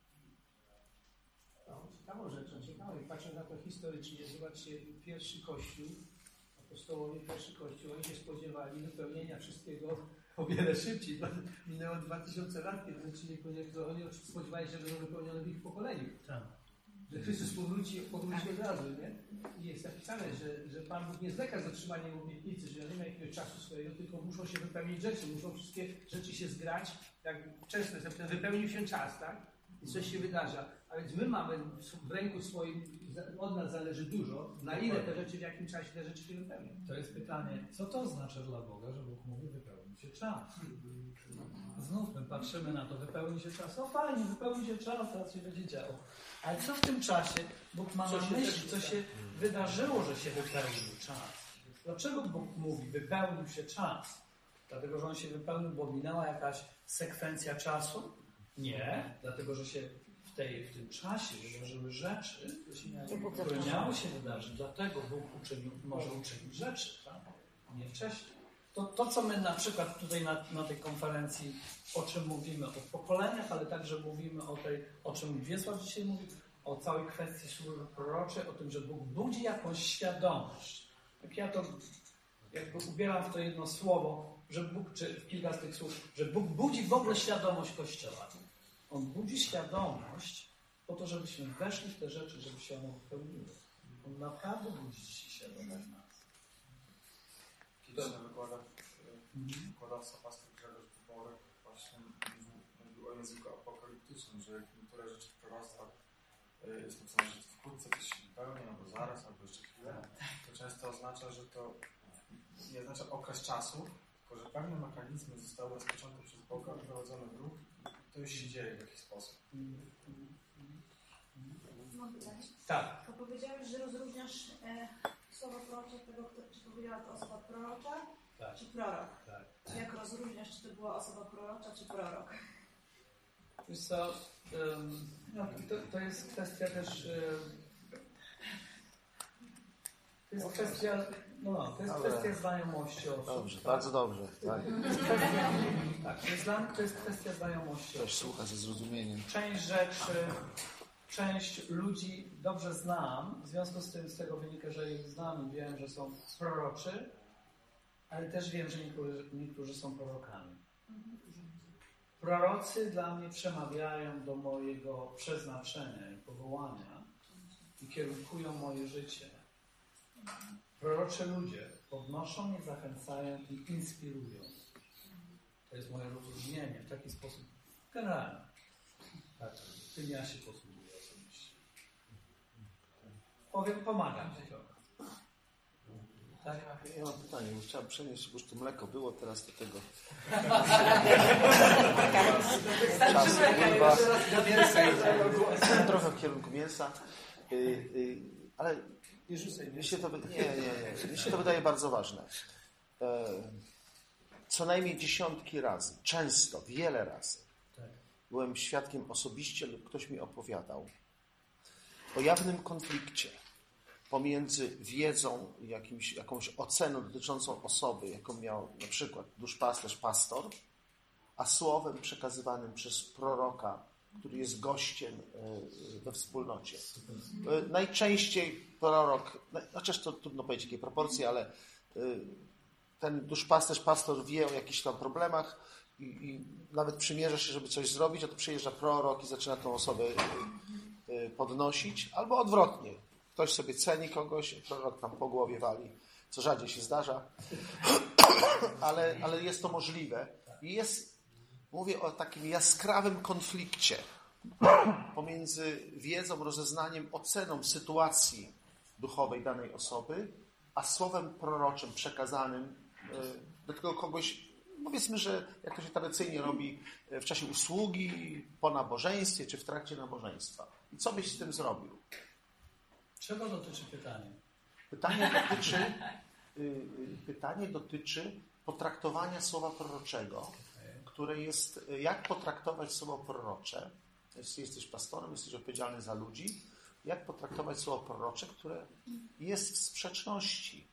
No, ciekawą rzeczą, ciekawą. I patrząc na to historycznie, zobaczcie, pierwszy Kościół, apostołowie, pierwszy Kościół, oni się spodziewali wypełnienia wszystkiego o wiele szybciej. Minęło dwa tysiące lat, kiedy zaczęli powiedzieć, że oni spodziewali się, że będą wypełnione w ich pokoleniu. Tak. Że Chrystus powróci, powróci od razu, nie? I jest napisane, że, że Pan Bóg nie zwleka z dotrzymaniem obietnicy, że nie ma jakiegoś czasu swojego, tylko muszą się wypełnić rzeczy, muszą wszystkie rzeczy się zgrać. Jak często jest napisane, wypełnił się czas, tak? I coś się wydarza. A więc my mamy w ręku swoim, od nas zależy dużo, na ile te rzeczy, w jakim czasie te rzeczy się wypełnią. To jest pytanie, co to oznacza dla Boga, że Bóg mówi, wypełni się czas. Znów my patrzymy na to, wypełni się czas. O fajnie, wypełni się czas, teraz się będzie działo. Ale co w tym czasie Bóg ma na myśli, co się wydarzyło, że się wypełnił czas? Dlaczego Bóg mówi, wypełnił się czas? Dlatego, że on się wypełnił, bo minęła jakaś sekwencja czasu? Nie, dlatego, że się w, tej, w tym czasie wydarzyły rzeczy, które miały się wydarzyć. Dlatego Bóg uczynił, może uczynić rzeczy, tak? Nie wcześniej. To, to, co my na przykład tutaj na, na tej konferencji, o czym mówimy, o pokoleniach, ale także mówimy o tej, o czym Wiesław dzisiaj mówi, o całej kwestii służby proroczej, o tym, że Bóg budzi jakąś świadomość. Jak ja to jakby ubieram w to jedno słowo, że Bóg, czy w kilka z tych słów, że Bóg budzi w ogóle świadomość Kościoła. On budzi świadomość po to, żebyśmy weszli w te rzeczy, żeby się one wypełniły. On naprawdę budzi świadomość nas. Kiedyś na wykładach wykładowca pastor Grzegorz Borek właśnie mówił o języku apokaliptycznym, że niektóre rzeczy w proroctwach jest napisane, że wkrótce coś się wypełni, albo zaraz, albo jeszcze chwilę. To często oznacza, że to nie oznacza okres czasu, tylko że pewne mechanizmy zostały rozpoczęte przez Boga, wprowadzone w ruch i to już się dzieje w jakiś sposób. Mam pytanie. Tak. To powiedziałeś, że rozróżniasz e, słowo prorocze od tego, kto, czy powiedziała to osoba prorocza, Tak. czy prorok. Tak. Jak rozróżniasz, czy to była osoba prorocza, czy prorok? Wiesz co, um, no, to, to jest kwestia też... Um, to jest kwestia... No, to jest Dobra. kwestia znajomości osób. Dobrze, bardzo dobrze. Tak. Tak, to jest, dla mnie to jest kwestia znajomości Ktoś osób. słucha ze zrozumieniem. Część rzeczy, część ludzi dobrze znam, w związku z tym z tego wynika, że ich znam i wiem, że są proroczy, ale też wiem, że niektórzy, niektórzy są prorokami. Prorocy dla mnie przemawiają do mojego przeznaczenia i powołania i kierunkują moje życie. Prorocze ludzie podnoszą mnie, zachęcają i inspirują. To jest moje rozróżnienie w taki sposób generalny. Tak, tym ja się posługuję osobiście. Powiem, pomagam ci trochę. Tak? Ja mam pytanie, bo chciałem przenieść, bo już to mleko było, teraz do tego. Czas pływa. Trochę w kierunku mięsa. Y, y, ale Nie rzucaj. mi się to, wy- nie, nie, nie. Mi się to wydaje bardzo ważne. E, co najmniej dziesiątki razy, często, wiele razy byłem świadkiem osobiście lub ktoś mi opowiadał o jawnym konflikcie pomiędzy wiedzą, i jakimś, jakąś oceną dotyczącą osoby, jaką miał na przykład duszpasterz, pastor, a słowem przekazywanym przez proroka, który jest gościem we wspólnocie. Najczęściej prorok, chociaż to trudno powiedzieć jakie proporcje, ale ten duszpasterz, pastor wie o jakichś tam problemach i, i nawet przymierza się, żeby coś zrobić, a tu przyjeżdża prorok i zaczyna tą osobę podnosić, albo odwrotnie. Ktoś sobie ceni kogoś, prorok tam po głowie wali, co rzadziej się zdarza, ale, ale jest to możliwe. I jest, mówię o takim jaskrawym konflikcie pomiędzy wiedzą, rozeznaniem, oceną sytuacji duchowej danej osoby, a słowem proroczym przekazanym do tego kogoś, powiedzmy, że jak to się tradycyjnie robi w czasie usługi, po nabożeństwie, czy w trakcie nabożeństwa. I co byś z tym zrobił? Czego dotyczy pytanie? Pytanie dotyczy, pytanie dotyczy potraktowania słowa proroczego, które jest, jak potraktować słowo prorocze. Jeśli jesteś pastorem, jesteś odpowiedzialny za ludzi, jak potraktować słowo prorocze, które jest w sprzeczności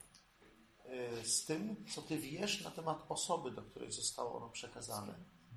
z tym, co ty wiesz na temat osoby, do której zostało ono przekazane.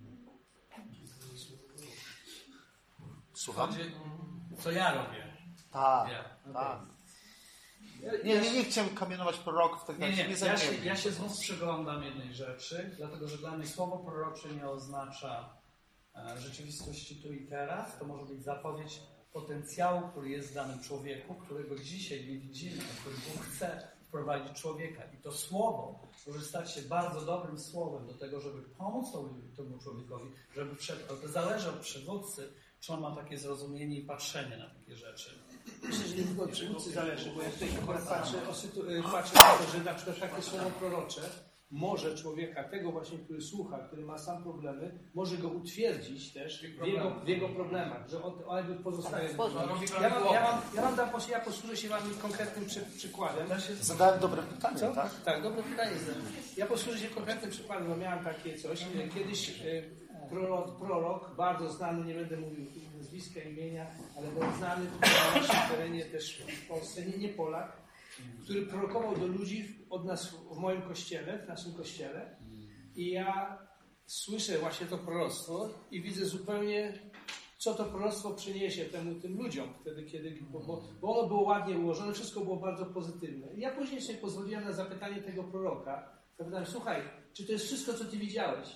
Słucham? Co ja robię? Tak, Ja, tak. okay. Nie, nie, nie chcę kamienować proroków, tak Nie, nie, nie ja się, ja się znów przyglądam jednej rzeczy, dlatego że dla mnie słowo prorocze nie oznacza e, rzeczywistości tu i teraz. To może być zapowiedź potencjału, który jest w danym człowieku, którego dzisiaj nie widzimy, który Bóg chce wprowadzić człowieka. I to słowo może stać się bardzo dobrym słowem do tego, żeby pomóc temu człowiekowi, żeby przed, ale to zależy od przywódcy, czy on ma takie zrozumienie i patrzenie na takie rzeczy. Myślę, że nie tylko od przywódcy zależy, bo ja tutaj patrzę, o sytu- patrzę na to, że na przykład takie słowo prorocze może człowieka, tego właśnie, który słucha, który ma sam problemy, może go utwierdzić też w jego, w jego problemach, że on, on jakby pozostaje. Ja mam, ja mam, ja mam, ja ja posłużę się wam konkretnym przy, przykładem. Zadałem dobre pytanie, Co? tak? Tak, dobre pytanie zadałem. Ja posłużę się konkretnym przykładem, bo miałem takie coś. Kiedyś prorok, prorok, bardzo znany, nie będę mówił nazwiska, imienia, ale był znany tutaj na naszym terenie też w Polsce, nie, nie Polak, który prorokował do ludzi od nas w moim kościele, w naszym kościele. I ja słyszę właśnie to proroctwo i widzę zupełnie, co to proroctwo przyniesie temu, tym ludziom wtedy, kiedy, bo, bo ono było ładnie ułożone, wszystko było bardzo pozytywne. I ja później sobie pozwoliłem na zapytanie tego proroka. Zapytałem, słuchaj, czy to jest wszystko, co ty widziałeś?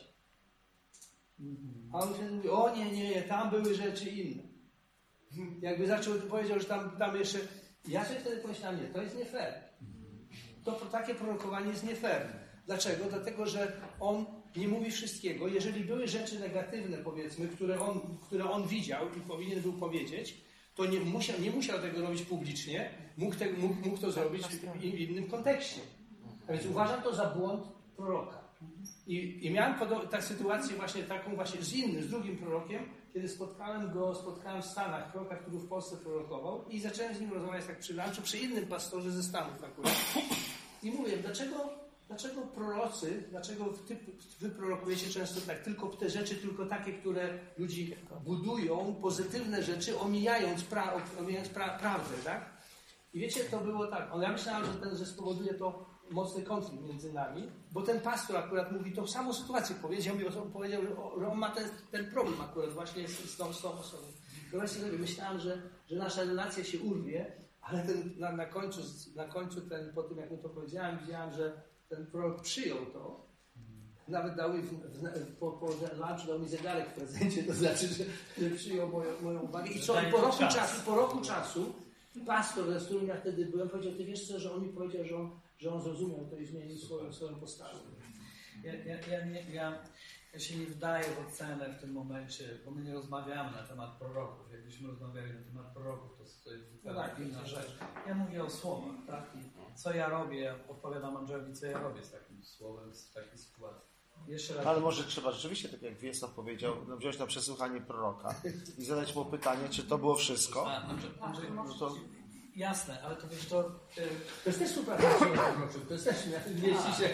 A on wtedy mówi, o nie, nie, nie, tam były rzeczy inne. Jakby zaczął, powiedział, że tam, tam jeszcze... Ja sobie wtedy pomyślałem, nie, to jest nie fair. To, to takie prorokowanie jest nie fair. Dlaczego? Dlatego, że on nie mówi wszystkiego. Jeżeli były rzeczy negatywne, powiedzmy, które on, które on widział i powinien był powiedzieć, to nie musiał, nie musiał tego robić publicznie, mógł, te, mógł, mógł to zrobić w innym kontekście. A więc uważam to za błąd proroka. I, i miałem tak sytuację właśnie taką właśnie z innym, z drugim prorokiem, kiedy spotkałem go, spotkałem w Stanach, proroka, który w Polsce prorokował i zacząłem z nim rozmawiać tak przy lunchu, przy innym pastorze ze Stanów akurat. I mówię, dlaczego, dlaczego prorocy, dlaczego ty, wy prorokujecie często tak, tylko te rzeczy, tylko takie, które ludzi budują, pozytywne rzeczy, omijając, pra, omijając pra, prawdę, tak? I wiecie, to było tak, ja myślałem, że, ten, że spowoduje to mocny konflikt między nami, bo ten pastor akurat mówi tą samą sytuację, powiedział mi, on powiedział, że on ma ten, ten problem akurat właśnie z, z, tą, z tą osobą. I właśnie sobie myślałem, że, że nasza relacja się urwie, ale ten, na, na końcu, na końcu ten, po tym jak mu to powiedziałem, widziałem, że ten prorok przyjął to, nawet dał mi w, w, po, po lunchu dał mi zegarek w prezencie, to znaczy, że, że przyjął moją, moją uwagę. I co, po roku czasu, po roku czasu pastor, z którym ja wtedy byłem, powiedział, ty wiesz co, że on mi powiedział, że on, że on zrozumiał to i zmienił swoją, swoją postawę. Ja, ja, ja, nie, ja, ja się nie wdaję w ocenę w tym momencie, bo my nie rozmawiamy na temat proroków. Jakbyśmy rozmawiali na temat proroków, to, to jest zupełnie no tak, inna rzecz. Ja mówię o słowach, tak? I co ja robię, ja odpowiadam Andrzejowi, co ja robię z takim słowem, z takiej sytuacji. Jeszcze raz. Ale może trzeba rzeczywiście, tak jak Wiesław powiedział, no, wziąć na przesłuchanie proroka i zadać mu pytanie, czy to było wszystko. A, Andrzej, Andrzej, no to... Jasne, ale to wiesz, to... To jest też super, to jest też nie mieści się.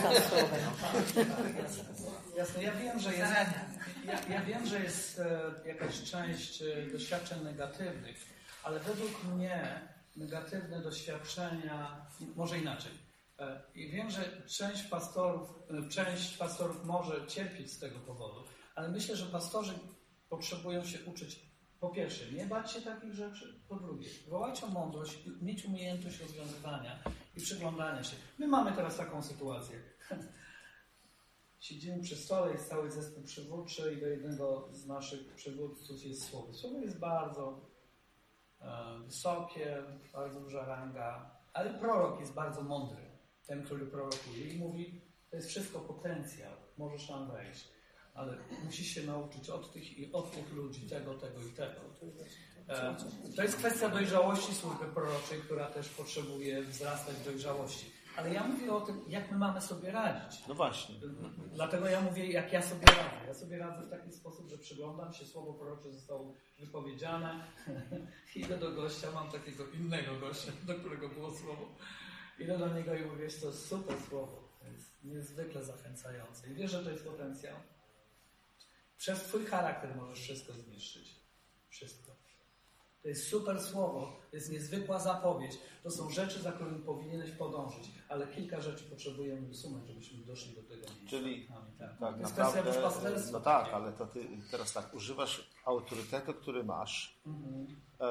Jasne, ja wiem, że jest, ja, ja wiem, że jest e, jakaś część e, doświadczeń negatywnych, ale według mnie negatywne doświadczenia, może inaczej. E, I wiem, że część pastorów, e, część pastorów może cierpieć z tego powodu, ale myślę, że pastorzy potrzebują się uczyć. Po pierwsze, nie bać się takich rzeczy. Po drugie, wołać o mądrość, mieć umiejętność rozwiązywania i przyglądania się. My mamy teraz taką sytuację. Siedzimy przy stole, jest cały zespół przywódczy i do jednego z naszych przywódców jest słowo. Słowo jest bardzo e, wysokie, bardzo duża ranga, ale prorok jest bardzo mądry. Ten, który prorokuje i mówi, to jest wszystko potencjał, możesz tam wejść. Ale musisz się nauczyć od tych i od tych ludzi, tego, tego i tego. E, to jest kwestia dojrzałości służby proroczej, która też potrzebuje wzrastać w dojrzałości. Ale ja mówię o tym, jak my mamy sobie radzić. No właśnie. Dlatego ja mówię, jak ja sobie radzę. Ja sobie radzę w taki sposób, że przyglądam się, słowo prorocze zostało wypowiedziane, idę do gościa, mam takiego innego gościa, do którego było słowo. Idę do niego i mówię, to jest super słowo. To jest niezwykle zachęcające. I wiesz, że to jest potencjał. Przez twój charakter możesz wszystko zniszczyć. Wszystko. To jest super słowo, to jest niezwykła zapowiedź. To są rzeczy, za którymi powinieneś podążyć. Ale kilka rzeczy potrzebujemy usunąć, żebyśmy doszli do tego miejsca. Czyli tak, tak, to jest naprawdę, kwestia duszpasterstwa. no tak, ale to ty teraz tak, używasz autorytetu, który masz. Mhm.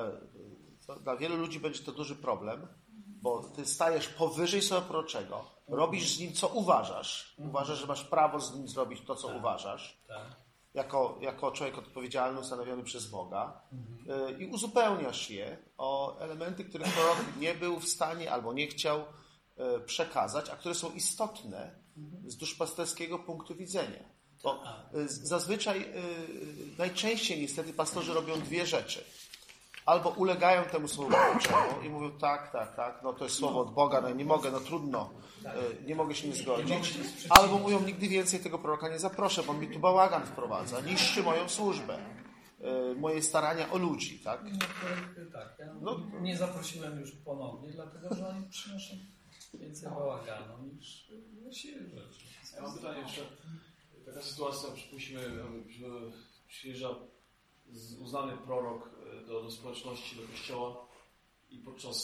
To dla wielu ludzi będzie to duży problem, bo ty stajesz powyżej słowa proroczego, mhm. robisz z nim, co uważasz. Mhm. Uważasz, że masz prawo z nim zrobić to, co tak. uważasz. Tak. Jako, jako człowiek odpowiedzialny, ustanowiony przez Boga mhm. i uzupełniasz je o elementy, których prorok nie był w stanie albo nie chciał przekazać, a które są istotne mhm. z duszpasterskiego punktu widzenia. Bo zazwyczaj, najczęściej niestety pastorzy robią dwie rzeczy. Albo ulegają temu słowu proroczemu i mówią tak, tak, tak, no to jest słowo od Boga, no nie mogę, no trudno, nie mogę się nie zgodzić. Albo mówią, nigdy więcej tego proroka nie zaproszę, bo on mi tu bałagan wprowadza, niszczy moją służbę, moje starania o ludzi, tak? Tak, ja no, nie zaprosiłem już ponownie, dlatego że oni przynoszą więcej bałaganu niż właściwych rzeczy. Ja mam pytanie jeszcze, taka sytuacja, przypuśćmy, że przyjeżdża uznany prorok do, do społeczności, do kościoła i podczas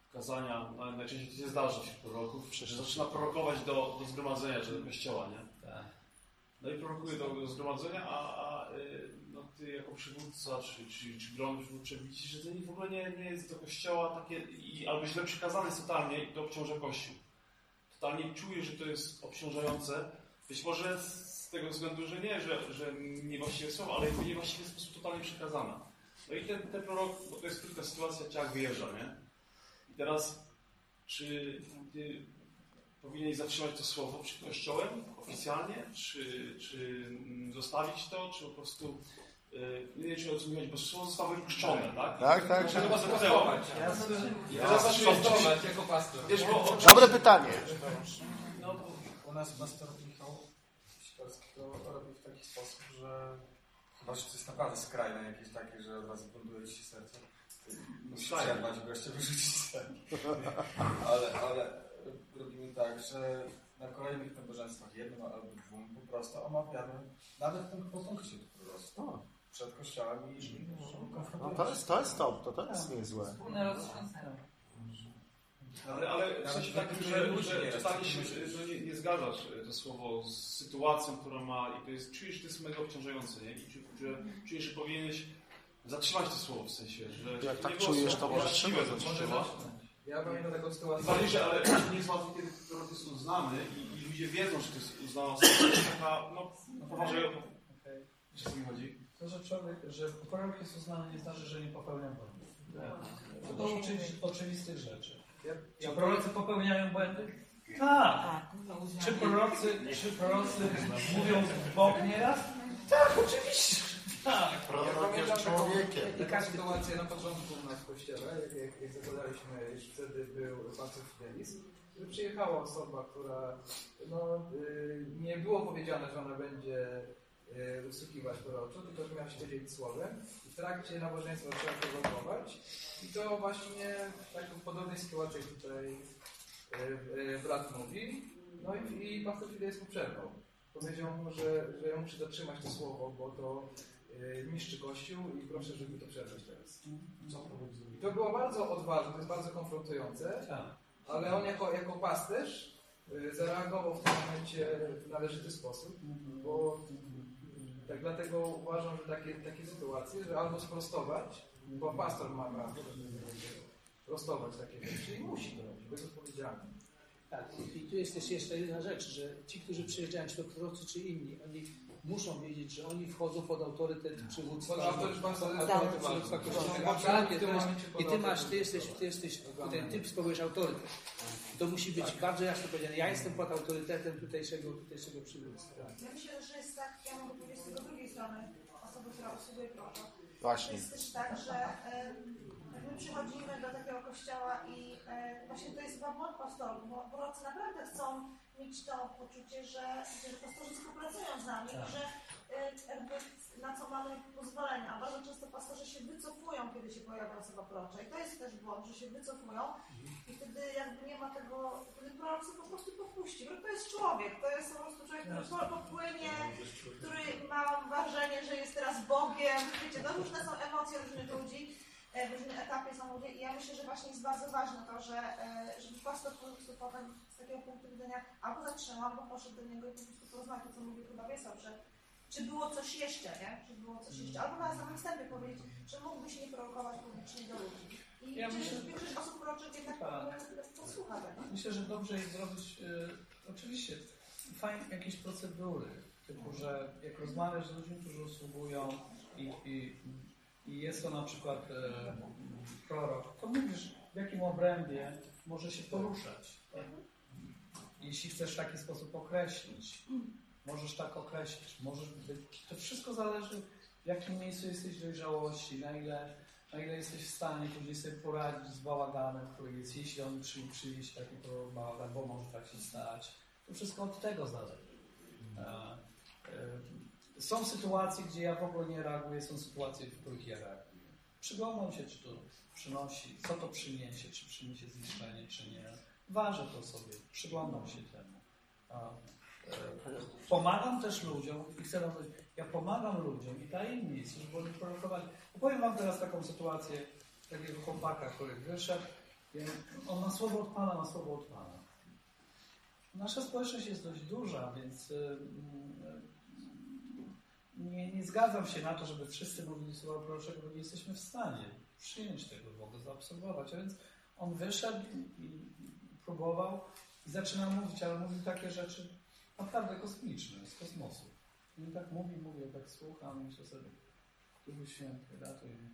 kazania, najczęściej to się zdarza wśród proroków, że zaczyna prorokować do, do zgromadzenia, czy do kościoła, nie? Tak. No i prorokuje do, do zgromadzenia, a, a no, ty jako przywódca, czy, czy, czy grono przywódcze widzisz, że to w ogóle nie, nie jest do kościoła takie, i, albo źle przekazane jest totalnie i to obciąża Kościół. Totalnie czuje, że to jest obciążające. Być może z tego względu, że nie, że, że niewłaściwe słowa, ale w niewłaściwy sposób totalnie przekazane. No i ten, ten prorok, bo to jest krótka sytuacja, ciach wyjeżdża, nie? I teraz, czy ty powinieneś zatrzymać to słowo przed Kościołem oficjalnie, czy, czy zostawić to, czy po prostu yy, nie wiem, czy rozumieć, bo słowo zostało wypuszczone, tak? Tak, tak. Trzeba go zaproponować. Ja zastosować jako pastor. Wiesz, bo Dobre pytanie. No, u nas pastor Michał Sikorski to robi w taki sposób, że chyba, że to jest naprawdę skrajne jakieś takie, że od razu buntuje ci się serce. Musisz przerwać gościa, wyrzucić serce. Ale, ale robimy tak, że na kolejnych nabożeństwach, jednym albo dwóm, po prostu omawiamy nawet punkt po punkcie po prostu. Przed kościołem i, i No to jest to, jest to, to, to jest niezłe. Ale, ale w sensie takim, że, że totalnie się że nie, nie zgadzasz to słowo z sytuacją, która ma i to jest, czujesz, że to jest mega obciążające, nie? I że czujesz, że powinieneś zatrzymać to słowo w sensie, że jak tak nie czujesz, to może trzeba zatrzymać. Ja pamiętam taką sytuację. Bardziej, że ale to nie jest łatwo, kiedy prorok jest uznany i, i ludzie wiedzą, że to jest uznana osoba, to jest taka, no, poważnie, o co mi chodzi? To, że człowiek, że prorok jest uznany, nie znaczy, że nie popełnia błędów. To oczywistych, oczywistych rzeczy. Czy prorocy popełniają błędy? Tak. Czy prorocy, czy prorocy mówią w bok nieraz? Tak, oczywiście. Tak. Prorok jest człowiekiem. Taka sytuacja na początku u nas w kościele, jak, jak, jak zakładaliśmy, już wtedy był pastor Fidelis, który przyjechała osoba, która no, y, nie było powiedziane, że ona będzie y, usługiwać proroczo, tylko że miała się podzielić słowem. I w trakcie nabożeństwa trzeba prowokować. I to właśnie w takiej podobnej sytuacji tutaj y, y, brat mówi. No i, i pastor Fidelis mu przerwał. Powiedział mu, że, że ja muszę zatrzymać to słowo, bo to y, niszczy Kościół i proszę, żeby to przerwać teraz. I to było bardzo odważne, to jest bardzo konfrontujące, ale on jako, jako pasterz y, zareagował w tym momencie w należyty sposób, bo tak dlatego uważam, że takie, takie sytuacje, że albo sprostować, bo pastor ma prawo prostować takie rzeczy i musi to robić, bo jest odpowiedzialny. Tak, i tu jest też jeszcze jedna rzecz, że ci, którzy przyjeżdżają, czy to prorocy, czy inni, oni muszą wiedzieć, że oni wchodzą pod autorytet przywództwa. Pod autorytet przywództwa Kościoła. I ty masz, ty jesteś, ty jesteś, tutaj ty spowodujesz autorytet. To musi być tak bardzo jasno powiedziane. Ja jestem pod autorytetem tutejszego, tutejszego przywództwa. Ja myślę, że jest tak, ja mogę powiedzieć z tego drugiej strony, osoby, która usługuje prorok. Właśnie. Jest też tak, że e, my przychodzimy do takiego kościoła i e, właśnie to jest chyba błąd pastorów, bo prorocy naprawdę chcą mieć to poczucie, że, że pastorzy współpracują z nami i że e, jakby na co mamy pozwolenia. A bardzo często pastorzy się wycofują, kiedy się pojawia osoba prorocza. I to jest też błąd, że się wycofują i wtedy jakby nie ma tego, wtedy prorok sobie po prostu popuści. Bo to jest człowiek, to jest po prostu człowiek, który popłynie, który ma wrażenie, że jest teraz Bogiem. Wiecie, to różne są emocje różnych ludzi, w różnym etapie są ludzie i ja myślę, że właśnie jest bardzo ważne to, że żeby pastor po prostu potem z takiego punktu widzenia albo zatrzymał, albo poszedł do niego i po prostu porozmawiał, to co mówi chyba Wiesław, że czy było coś jeszcze, nie? Czy było coś jeszcze, albo na samym wstępie powiedzieć, że mógłbyś nie prowokować publicznie do ludzi. I Ja czy myślę, większość osób proroczych jednak posłucha tego. Myślę, że dobrze jest zrobić y, oczywiście fajne jakieś procedury, typu, że jak rozmawiasz z ludźmi, którzy usługują i, i, i jest to na przykład y, prorok, to mówisz, w jakim obrębie może się poruszać. Tak? Jeśli chcesz w taki sposób określić, możesz tak określić. Możesz być, to wszystko zależy, w jakim miejscu jesteś dojrzałości, na ile, na ile jesteś w stanie później sobie poradzić z bałaganem, który jest, jeśli on przy, przyjdzie taki bałagan, bo może tak się stać. To wszystko od tego zależy. Są sytuacje, gdzie ja w ogóle nie reaguję, są sytuacje, w których ja reaguję. Przyglądam się, czy to przynosi, co to przyniesie, czy przyniesie zniszczenie, czy nie. Ważę to sobie, przyglądam się temu. Pomagam też ludziom i chcę wam powiedzieć, ja pomagam ludziom i daję im miejsce, żeby oni prorokowali. Opowiem wam teraz taką sytuację takiego chłopaka, który wyszedł I on ma słowo od Pana, ma słowo od Pana. Nasza społeczność jest dość duża, więc nie, nie zgadzam się na to, żeby wszyscy mówili słowa proroczego, bo nie jesteśmy w stanie przyjąć tego w ogóle, zaobserwować. A więc on wyszedł i, i próbował i zaczynał mówić, ale mówił takie rzeczy naprawdę kosmiczne, z kosmosu. I on tak mówi, mówi, ja tak słucham i myślę sobie, Duchu Święty, ratuj mnie.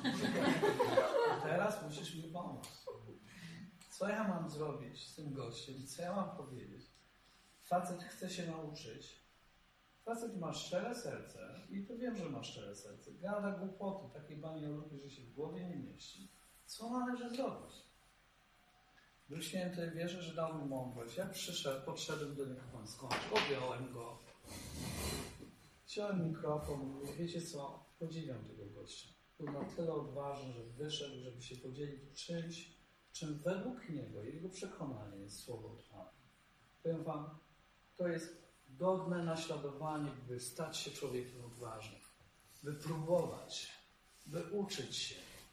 Teraz musisz mi pomóc. Co ja mam zrobić z tym gościem? Co ja mam powiedzieć? Facet chce się nauczyć. Facet ma szczere serce i to wiem, że ma szczere serce. Gada głupoty, takiej banioluki, że się w głowie nie mieści. Co należy zrobić? Duch Święty, wierzę, że dał mi mądrość. Jak przyszedł, podszedłem do niego, Pan skończył. Objąłem go. Wziąłem mikrofon, mówię, wiecie co? Podziwiam tego gościa. Był na tyle odważny, że wyszedł, żeby się podzielić czymś, czym według niego, jego przekonanie jest słowo od Pana. Powiem Wam, to jest godne naśladowanie, by stać się człowiekiem odważnym, by próbować, by uczyć się,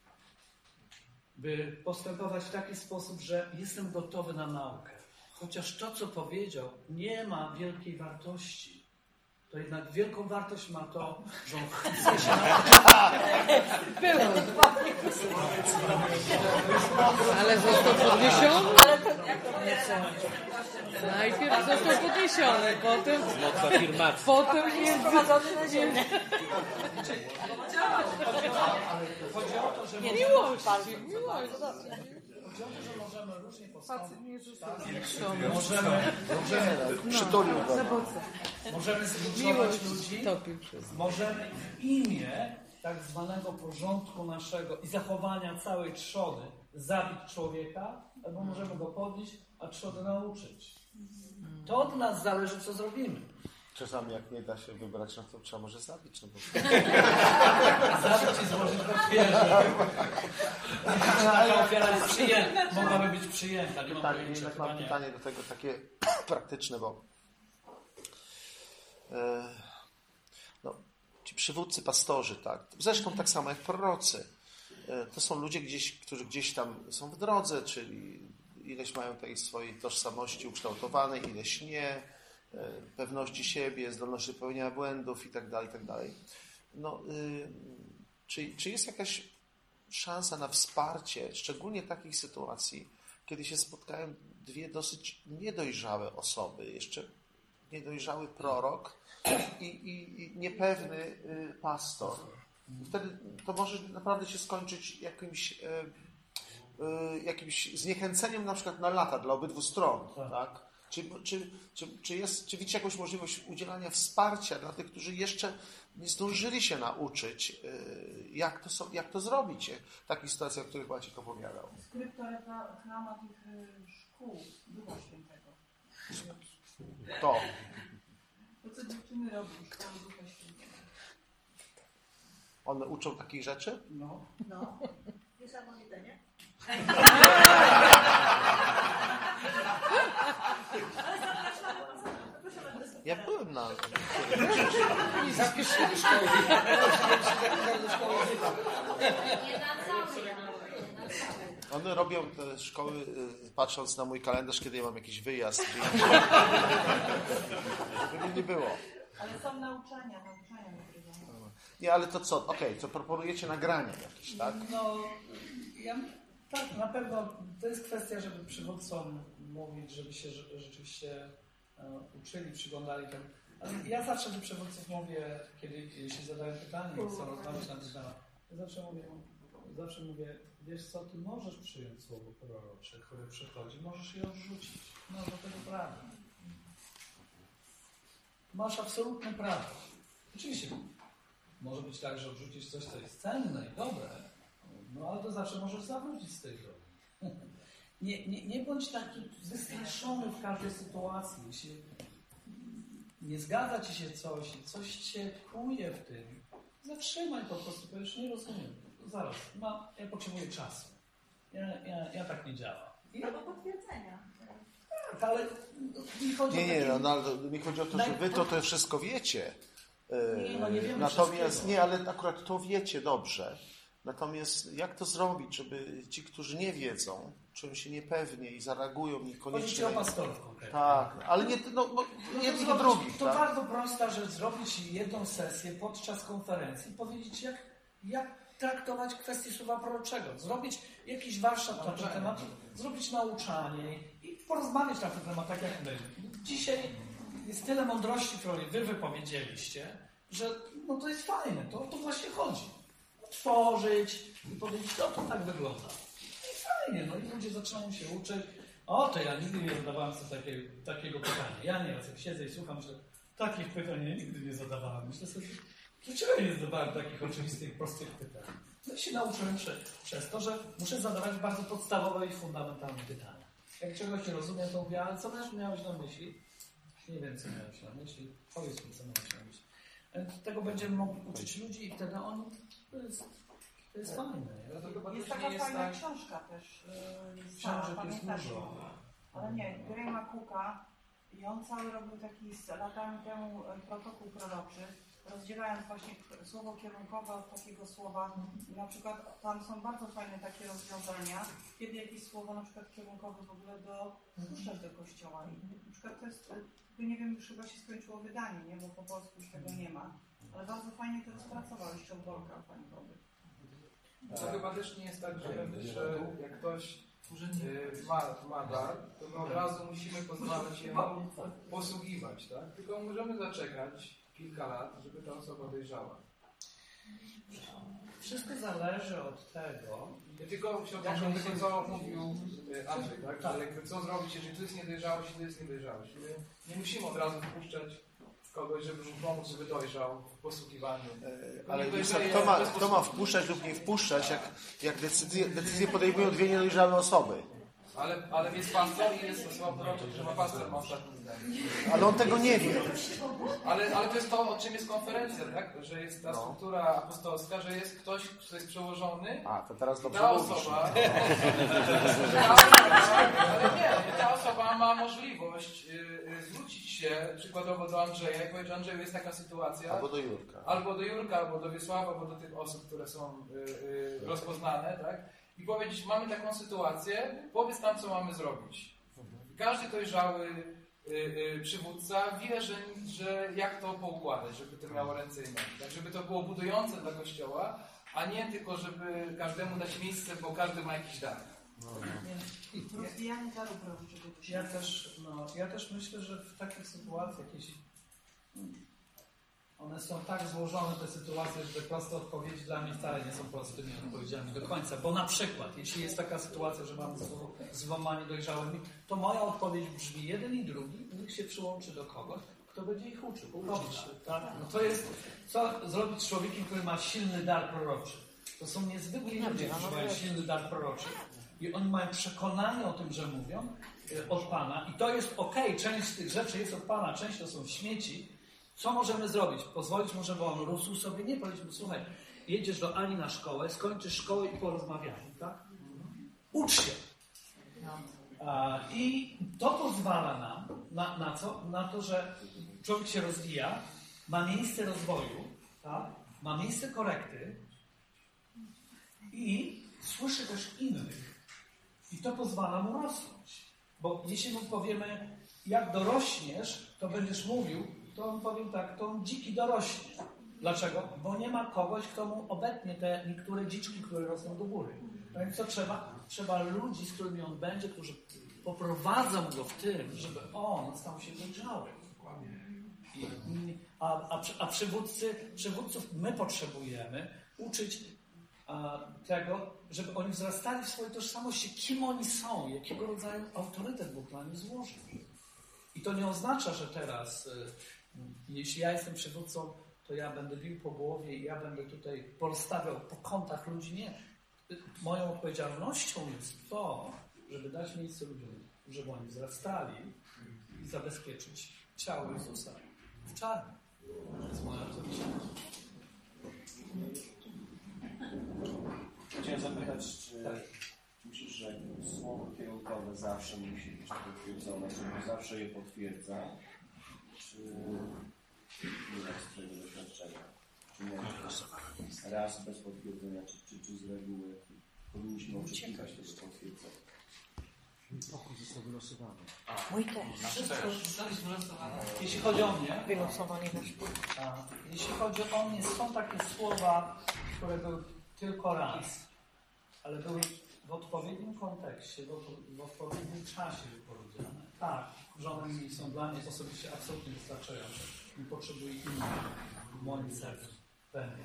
by postępować w taki sposób, że jestem gotowy na naukę. Chociaż to, co powiedział, nie ma wielkiej wartości. To jednak wielką wartość ma to, że on chce się nauczyć. Ale został podniesiony? Najpierw został podniesiony, potem... Potem jest sprowadzony na ziemię. Chodzi o to, że miłość. Chodzi o to, że możemy różnie postąpić. Możemy, możemy, przytulił go. możemy zbinczować ludzi, możemy w imię tak zwanego porządku naszego i zachowania całej trzody zabić człowieka, albo możemy go podnieść, a trzodę nauczyć. To od nas zależy, co zrobimy. Czasami jak nie da się wybrać, no to trzeba może zabić. No bo... Zabić i złożyć w ofierze. Taka ofiara jest przyjęta. Mogłaby być przyjęta. Nie pytanie, mam jednak mam pytanie do tego takie praktyczne, bo e, no, ci przywódcy, pastorzy, tak, zresztą tak samo jak prorocy, e, to są ludzie, gdzieś, którzy gdzieś tam są w drodze, czyli ileś mają tej swojej tożsamości ukształtowanej, ileś nie, pewności siebie, zdolności do popełniania błędów i tak dalej, i tak dalej. No, y, czy, czy jest jakaś szansa na wsparcie, szczególnie takich sytuacji, kiedy się spotkają dwie dosyć niedojrzałe osoby, jeszcze niedojrzały prorok i, i, i niepewny y, pastor. Wtedy to może naprawdę się skończyć jakimś, y, y, jakimś zniechęceniem na przykład na lata dla obydwu stron, tak? Czy, czy, czy, czy, jest, czy widzicie jakąś możliwość udzielania wsparcia dla tych, którzy jeszcze nie zdążyli się nauczyć, jak to, so, jak to zrobić w takich sytuacjach, o których Maciek opowiadał? Skryptoreklama tych szkół Ducha Świętego. To. To, co dziewczyny robią, szkoły Ducha Świętego. One uczą takich rzeczy? No. No. Niesamowite, nie? Ja byłem na... I zapiszcie do szkoły. One robią te szkoły, patrząc na mój kalendarz, kiedy ja mam jakiś wyjazd. Żeby nie było. Ale są nauczania, nauczania. Nie, ale to co? Okej, okay, to proponujecie nagrania jakieś, tak? No, ja, tak, na pewno to jest kwestia, żeby przywódcom mówić, żeby się rzeczywiście uh, uczyli, przyglądali temu. Ale ja zawsze do przywódców mówię, kiedy jeśli zadają pytanie i chcą rozmawiać na ten temat, ja zawsze mówię, zawsze mówię, wiesz co, ty możesz przyjąć słowo prorocze, które przychodzi, możesz je odrzucić. Masz do tego prawo. Masz absolutne prawo. Oczywiście może być tak, że odrzucisz coś, co jest cenne i dobre, no ale to zawsze możesz zawrócić z tej drogi. Nie, nie, nie bądź taki wystraszony w każdej sytuacji. Jeśli nie zgadza ci się coś i coś cię kłuje w tym, zatrzymaj po prostu, powiesz, nie rozumiem. Zaraz, ma, ja potrzebuję czasu. Ja, ja, ja tak nie działam. Albo potwierdzenia. Tak, ale mi chodzi nie, o nie, takie... no, no, mi chodzi o to, że wy to, to wszystko wiecie. Nie, no nie wiemy Natomiast nie, ale akurat to wiecie dobrze. Natomiast jak to zrobić, żeby ci, którzy nie wiedzą, czują się niepewnie i zareagują Chodzi ci niekoniecznie. o pastorów konkretnie. Tak, ale nie, no, bo No jednych i to, drugich. to tak? bardzo prosta rzecz, zrobić jedną sesję podczas konferencji i powiedzieć, jak, jak traktować kwestię słowa proroczego. Zrobić jakiś warsztat na ten temat, zrobić nauczanie i porozmawiać na ten temat, tak jak my. Dzisiaj jest tyle mądrości, którą wy wypowiedzieliście, że no to jest fajne, to o to właśnie chodzi. Otworzyć i powiedzieć, no to tak wygląda. I fajnie, no i ludzie zaczynają się uczyć. O, to ja nigdy nie zadawałem sobie takiego, takiego pytania. Ja nieraz jak siedzę i słucham, że takich pytań ja nigdy nie zadawałem. Myślę sobie, dlaczego ja nie zadawałem takich oczywistych, prostych pytań? No i się nauczyłem prze, przez to, że muszę zadawać bardzo podstawowe i fundamentalne pytania. Jak czegoś nie rozumiem, to mówię, ale co też miałeś na myśli? Nie wiem, co miałeś na myśli. Powiedz mi, co miałeś na myśli. Tego będziemy mogli uczyć ludzi i wtedy oni... To jest, to jest fajne. Jest taka fajna książka też. Yy, Książek jest dużo. Ale nie, Grahama Cooka i on cały robił taki z latami temu protokół proroczy, rozdzielając właśnie słowo kierunkowe od takiego słowa. Na przykład tam są bardzo fajne takie rozwiązania, kiedy jakieś słowo na przykład kierunkowe w ogóle do wpuszczać do kościoła. I na przykład to jest, nie wiem, już chyba się skończyło wydanie, nie? Bo po polsku już tego nie ma. Ale bardzo fajnie to rozpracował jeszcze u Bolka, pani Wody. To chyba też nie jest tak, że, że jak ktoś y, ma, ma dar, to my od razu musimy pozwalać jemu posługiwać, tak? Tylko możemy zaczekać kilka lat, żeby ta osoba dojrzała. Wszystko zależy od tego. Ja tylko chciałbym do tego, co mówił Andrzej, tak? tak. Ale co zrobić, jeżeli tu jest niedojrzałość, to jest niedojrzałość. My nie musimy od razu wpuszczać kogoś, żeby mu pomóc, żeby dojrzał w posługiwaniu. E, ale kto ma, kto ma wpuszczać lub nie wpuszczać, jak, jak decyzje, decyzje podejmują dwie niedojrzałe osoby? Ale, ale jest pastor i jest osoba prorocza, że ma pastor ma ostatnie zdanie. Ale on tego nie wie. Ale, ale to jest to, o czym jest konferencja, tak? Że jest ta struktura apostolska, że jest ktoś, kto jest przełożony. A, to teraz dobrze ta mówisz. osoba, ta osoba, ale nie, ta osoba ma możliwość y, zwrócić się przykładowo do Andrzeja i powiedzieć, Andrzeju, jest taka sytuacja. Albo do Jurka. Albo do Jurka, albo do Wiesława, albo do tych osób, które są y, y, rozpoznane, tak? I powiedzieć, mamy taką sytuację, powiedz nam, co mamy zrobić. Każdy dojrzały y, y, przywódca wie, że, że jak to poukładać, żeby to miało ręce i nogi. Tak, żeby to było budujące dla Kościoła, a nie tylko, żeby każdemu dać miejsce, bo każdy ma jakiś dar. Rozwijanie daru proroczego. Ja też, no, ja też myślę, że w takich sytuacjach, jeśli one są tak złożone, te sytuacje, że proste odpowiedzi dla mnie wcale nie są prostymi odpowiedziami do końca. Bo na przykład, jeśli jest taka sytuacja, że mamy zwomanie dojrzałymi, to moja odpowiedź brzmi jeden i drugi, niech się przyłączy do kogoś, kto będzie ich uczył. Uczyć się, tak? No to jest, co zrobić z człowiekiem, który ma silny dar proroczy. To są niezwykli ludzie, którzy mają silny dar proroczy. I oni mają przekonanie o tym, że mówią od Pana. I to jest okej, okay. Część z tych rzeczy jest od Pana, część to są śmieci. Co możemy zrobić? Pozwolić mu, żeby on rósł sobie? Nie, powiedzieć mu, słuchaj, jedziesz do Ani na szkołę, skończysz szkołę i porozmawiamy, tak? Ucz się. A, I to pozwala nam na, na co? Na to, że człowiek się rozwija, ma miejsce rozwoju, tak? Ma miejsce korekty i słyszy też innych. I to pozwala mu rosnąć. Bo jeśli mu powiemy, jak dorośniesz, to będziesz mówił, to on powiem tak, to on dziki dorośnie. Dlaczego? Bo nie ma kogoś, kto mu obetnie te niektóre dziczki, które rosną do góry. No więc co trzeba? Trzeba ludzi, z którymi on będzie, którzy poprowadzą go w tym, żeby on stał się dojrzały. A, a, a przywódcy, przywódców my potrzebujemy uczyć a, tego, żeby oni wzrastali w swojej tożsamości, kim oni są, jakiego rodzaju autorytet Bóg na nich złożył. I to nie oznacza, że teraz, jeśli ja jestem przywódcą, to ja będę bił po głowie i ja będę tutaj porozstawiał po kątach ludzi. Nie. Moją odpowiedzialnością jest to, żeby dać miejsce ludziom, żeby oni wzrastali i zabezpieczyć ciało Jezusa w czarnym. To jest moja odpowiedzialność. Chciałem zapytać, czy tak. myślisz, że słowo kierunkowe zawsze musi być potwierdzone, czy zawsze je potwierdza, czy nie ma swojego doświadczenia? Czy nie raz bez potwierdzenia, czy, czy, czy z reguły powinniśmy oczekiwać tego potwierdzenia? Pokój został wylosowany. Mój też. Wszystko zostaliśmy wylosowane. Jeśli chodzi o mnie, Wylosowany nasz a, jeśli chodzi o mnie, są takie słowa, które były tylko raz, ale były w odpowiednim kontekście, w, w odpowiednim czasie wypowiedziane. Tak, żony mi są dla mnie osobiście absolutnie wystarczające. Nie potrzebuję innych w moim sercu. Pewnie.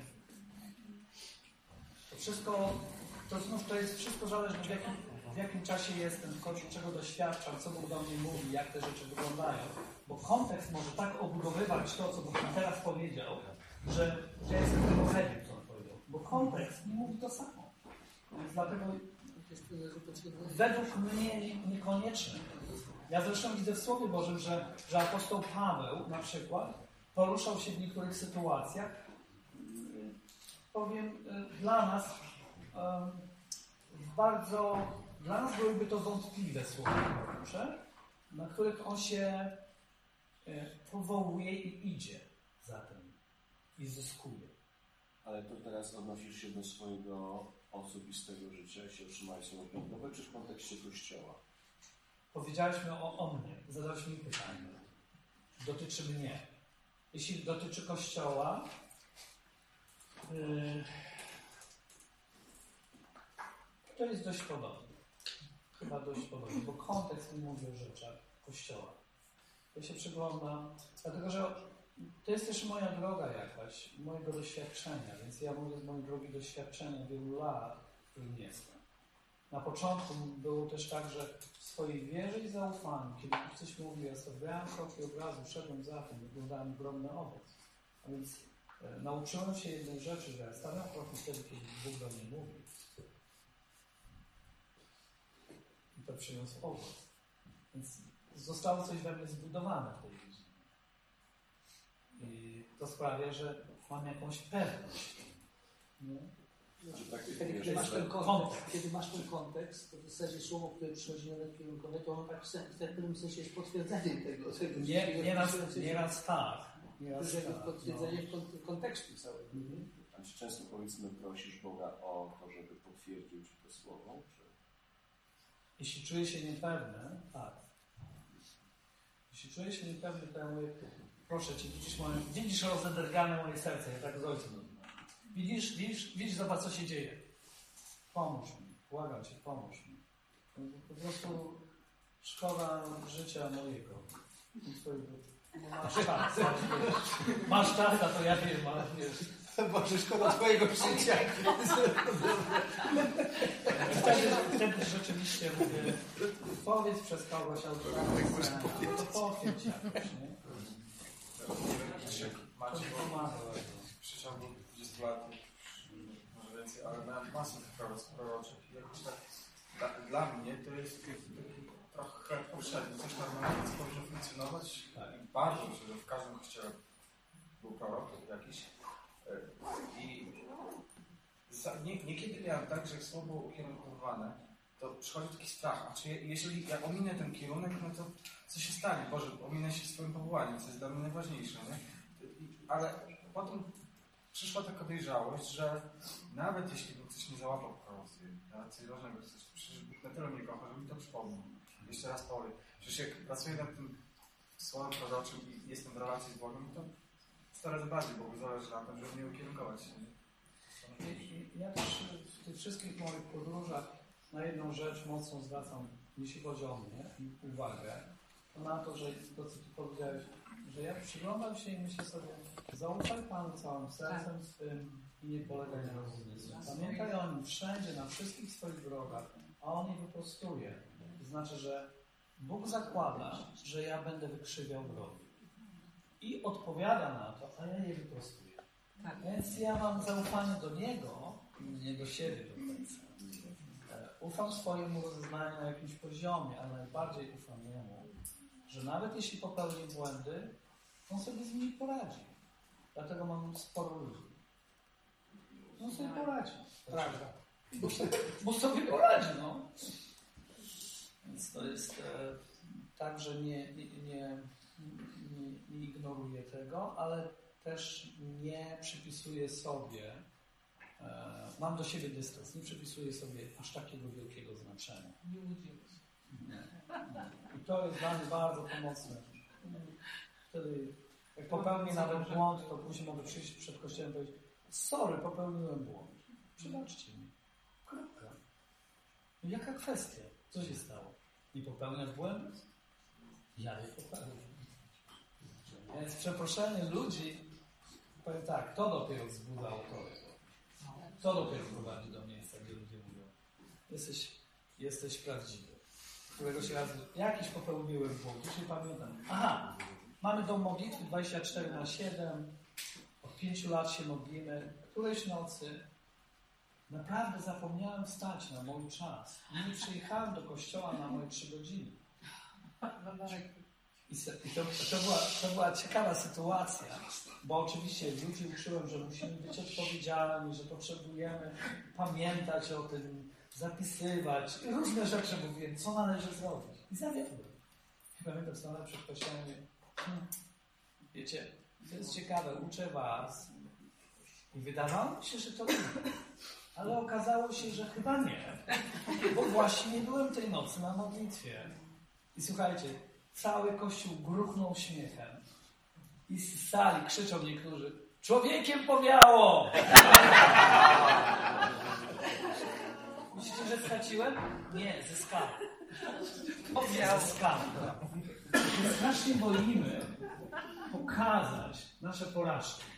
To wszystko, to znów to jest wszystko zależne w jakim, w jakim czasie jestem, w końcu czego doświadczam, co Bóg do mnie mówi, jak te rzeczy wyglądają. Bo kontekst może tak obudowywać to, co Bóg mi teraz powiedział, że, że ja jestem tego pewien, co on powiedział. Bo kontekst nie mówi to samo. Więc dlatego według mnie niekoniecznie. Ja zresztą widzę w Słowie Bożym, że, że apostoł Paweł na przykład poruszał się w niektórych sytuacjach, powiem, dla nas bardzo, dla nas byłyby to wątpliwe słowa Boże, na których on się powołuje i idzie za tym i zyskuje. Ale to teraz odnosisz się do swojego osobistego życia, jeśli otrzymałeś słowo piątkowe, czy w kontekście Kościoła? Powiedziałeś o, o mnie, zadałeś mi pytanie. Dotyczy mnie. Jeśli dotyczy Kościoła, yy, to jest dość podobne. Chyba dość podobne, bo kontekst mi mówi o rzeczach Kościoła. Ja się przyglądam, dlatego że to jest też moja droga jakaś, mojego doświadczenia, więc ja mówię z mojej drogi doświadczenia wielu lat, w którym jestem. Na początku było też tak, że w swojej wierze i zaufaniu, kiedy ktoś mówił, ja stawiałem kroki obrazu, szedłem za tym, wyglądałem ogromny owoc. A więc e, nauczyłem się jednej rzeczy, że ja stawiam kroki wtedy, kiedy Bóg do mnie mówi. I to przyniosło owoc. Więc zostało coś we mnie zbudowane w tej dziedzinie. I to sprawia, że mam jakąś pewność. Nie? Kiedy masz, ten kontekst, kiedy masz ten kontekst, to w zasadzie słowo, które przychodzi na kierunkowe, to ono tak w pewnym sensie jest potwierdzeniem tego. tego nie, nieraz, nieraz tak. Nieraz jest tak. potwierdzenie No. kontekstu całego. Mhm. A czy często, powiedzmy, prosisz Boga o to, żeby potwierdził Ci to słowo? Czy... Jeśli czuję się niepewny, tak. Jeśli czuję się niepewny, to ja mówię, proszę Cię, widzisz, moje, widzisz rozedergane moje serce, ja tak z ojcem mówię. Widzisz, widzisz, widzisz, zobacz, co się dzieje. Pomóż mi, błagam Cię, pomóż mi. Po prostu szkoda życia mojego. Masz czas, masz czas, a to ja wiem, ale wiesz. Boże, szkoda Twojego życia. Wtedy, wtedy rzeczywiście mówię, powiedz przez kogoś, albo to powiedz jakoś, nie? Macie, przeciągu dwudziestu lat, może więcej, ale miałem masę tych proroczek i jakoś tak dla, dla mnie to jest taki trochę powszechny, coś normalnego, co powinno funkcjonować i bardzo myślę, że w każdym kościele był prorok jakiś i nie, niekiedy miałem tak, że jak słowo było ukierunkowane, to przychodzi taki strach, a czy je, jeśli ja ominę ten kierunek, no to co się stanie? Boże, ominę się swoim powołaniem, co jest dla mnie najważniejsze, nie? Ale potem przyszła taka dojrzałość, że nawet jeśli bym coś nie załapał w proroctwie, nawet coś ważnego, coś, przecież Bóg na tyle mnie kocha, że mi to przypomni. Jeszcze raz powiem. Przecież jak pracuję nad tym słowem proroczym i jestem w relacji z Bogiem, to sto razy bardziej Bogu zależy na tym, żeby mnie ukierunkować. Ja też w tych wszystkich moich podróżach na jedną rzecz mocno zwracam, jeśli chodzi o mnie, uwagę, to na to, że to, co Ty powiedziałeś, że ja przyglądam się i myślę sobie, zaufaj Panu całym sercem swym i nie polegaj na rozumysłu. Pamiętaj o Nim wszędzie, na wszystkich swoich drogach, a On je wyprostuje. To znaczy, że Bóg zakłada, że ja będę wykrzywiał drogi. I odpowiada na to, a ja je wyprostuję. Tak. Więc ja mam zaufanie do Niego i nie do siebie do końca. Ufam swojemu rozeznaniu na jakimś poziomie, ale najbardziej ufam Jemu, że nawet jeśli popełnię błędy, On sobie z nimi poradzi. Dlatego mam sporo ludzi. On sobie poradzi. Prawda. Bo, bo sobie poradzi, no. Więc to jest e, tak, że nie, nie, nie, nie, nie ignoruję tego, ale też nie przypisuję sobie, e, mam do siebie dystans, nie przypisuję sobie aż takiego wielkiego znaczenia. Nie łudzimy się. I to jest dla mnie bardzo pomocne. Wtedy, jak popełnię nawet błąd, to później mogę przyjść przed kościołem i powiedzieć: sorry, popełniłem błąd. Przebaczcie mi. Kropka. No jaka kwestia? Co się stało? Nie popełniasz błędów? Ja je popełniam. Więc przeproszenie ludzi, powiem tak, to dopiero wzbudza autorytet. To dopiero prowadzi do miejsca, gdzie ludzie mówią: jesteś, jesteś prawdziwy. Któregoś razu jakiś popełniłem błąd, już nie pamiętam. Aha, mamy dom modlitwy dwadzieścia cztery na siedem, od pięciu lat się modlimy. Którejś nocy naprawdę zapomniałem wstać na mój czas. Nie przyjechałem do kościoła na moje trzy godziny. I to, to, była, to była ciekawa sytuacja, bo oczywiście ludzi uczyłem, że musimy być odpowiedzialni, że potrzebujemy pamiętać o tym, zapisywać. I różne rzeczy mówiłem, co należy zrobić. I zawiodłem. I pamiętam, stanąłem przed kościołem i mówię: hmm, wiecie, to jest ciekawe, uczę was. I wydawało mi się, że to nie. Ale okazało się, że chyba nie. Bo właśnie nie byłem tej nocy na modlitwie. I słuchajcie, cały kościół gruchnął śmiechem. I z sali krzyczą niektórzy: człowiekiem powiało! Myślicie, że straciłem? Nie, zyskałem. Zyskałem. My strasznie boimy pokazać nasze porażki.